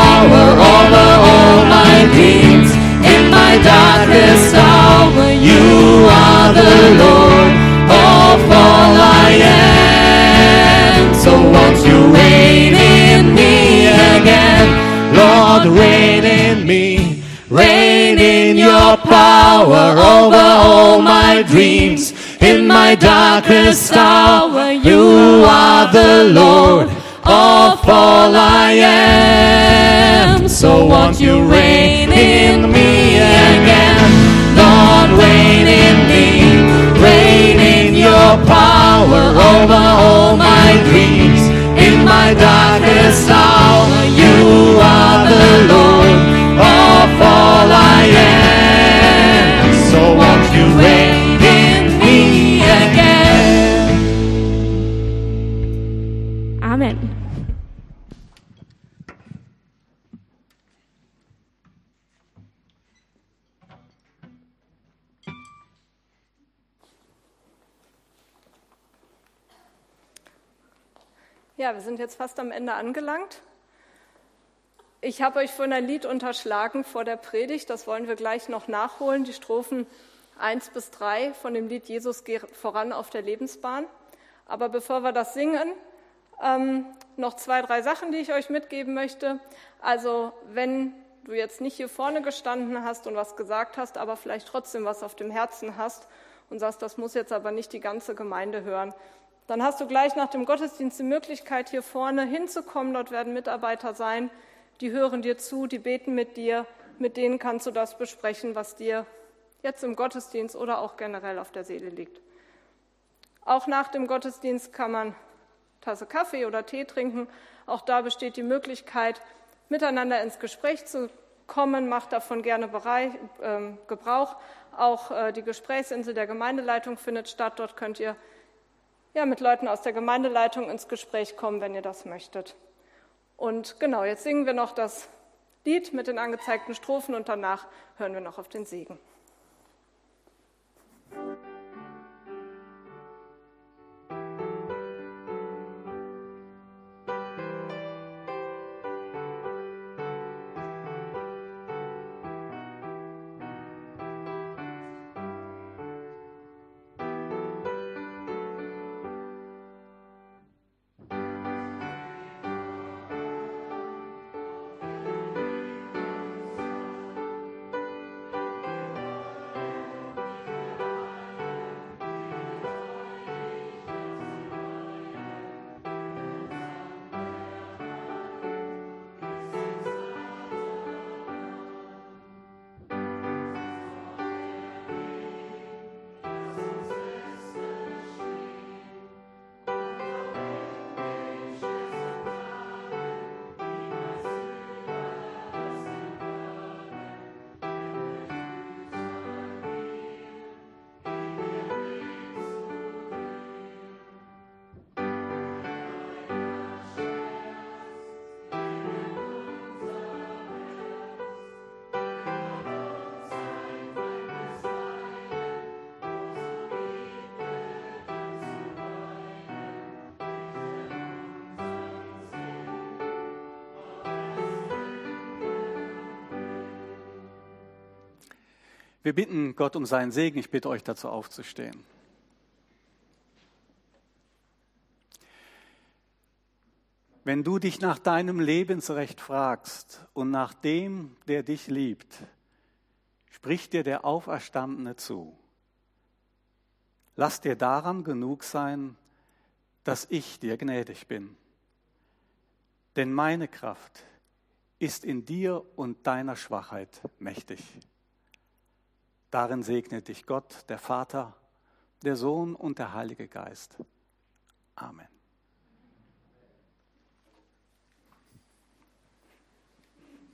Lord, reign in me. Reign in your power over all my dreams. In my darkest hour, you are the Lord of all I am. So won't you reign in me again? Lord, reign in me. Reign in your power over all my dreams. In my darkest hour, you are the Lord of all I am. So won't you reign in me again? Amen. Ja, wir sind jetzt fast am Ende angelangt. Ich habe euch vorhin ein Lied unterschlagen vor der Predigt, das wollen wir gleich noch nachholen, die Strophen 1 bis 3 von dem Lied Jesus geht voran auf der Lebensbahn. Aber bevor wir das singen, noch 2, 3 Sachen, die ich euch mitgeben möchte. Also wenn du jetzt nicht hier vorne gestanden hast und was gesagt hast, aber vielleicht trotzdem was auf dem Herzen hast und sagst, das muss jetzt aber nicht die ganze Gemeinde hören, dann hast du gleich nach dem Gottesdienst die Möglichkeit, hier vorne hinzukommen. Dort werden Mitarbeiter sein, die hören dir zu, die beten mit dir. Mit denen kannst du das besprechen, was dir jetzt im Gottesdienst oder auch generell auf der Seele liegt. Auch nach dem Gottesdienst kann man eine Tasse Kaffee oder Tee trinken. Auch da besteht die Möglichkeit, miteinander ins Gespräch zu kommen. Macht davon gerne Gebrauch. Auch die Gesprächsinsel der Gemeindeleitung findet statt. Dort könnt ihr mit Leuten aus der Gemeindeleitung ins Gespräch kommen, wenn ihr das möchtet. Und genau, jetzt singen wir noch das Lied mit den angezeigten Strophen und danach hören wir noch auf den Segen. Wir bitten Gott um seinen Segen. Ich bitte euch dazu aufzustehen. Wenn du dich nach deinem Lebensrecht fragst und nach dem, der dich liebt, spricht dir der Auferstandene zu. Lass dir daran genug sein, dass ich dir gnädig bin. Denn meine Kraft ist in dir und deiner Schwachheit mächtig. Darin segnet dich Gott, der Vater, der Sohn und der Heilige Geist. Amen.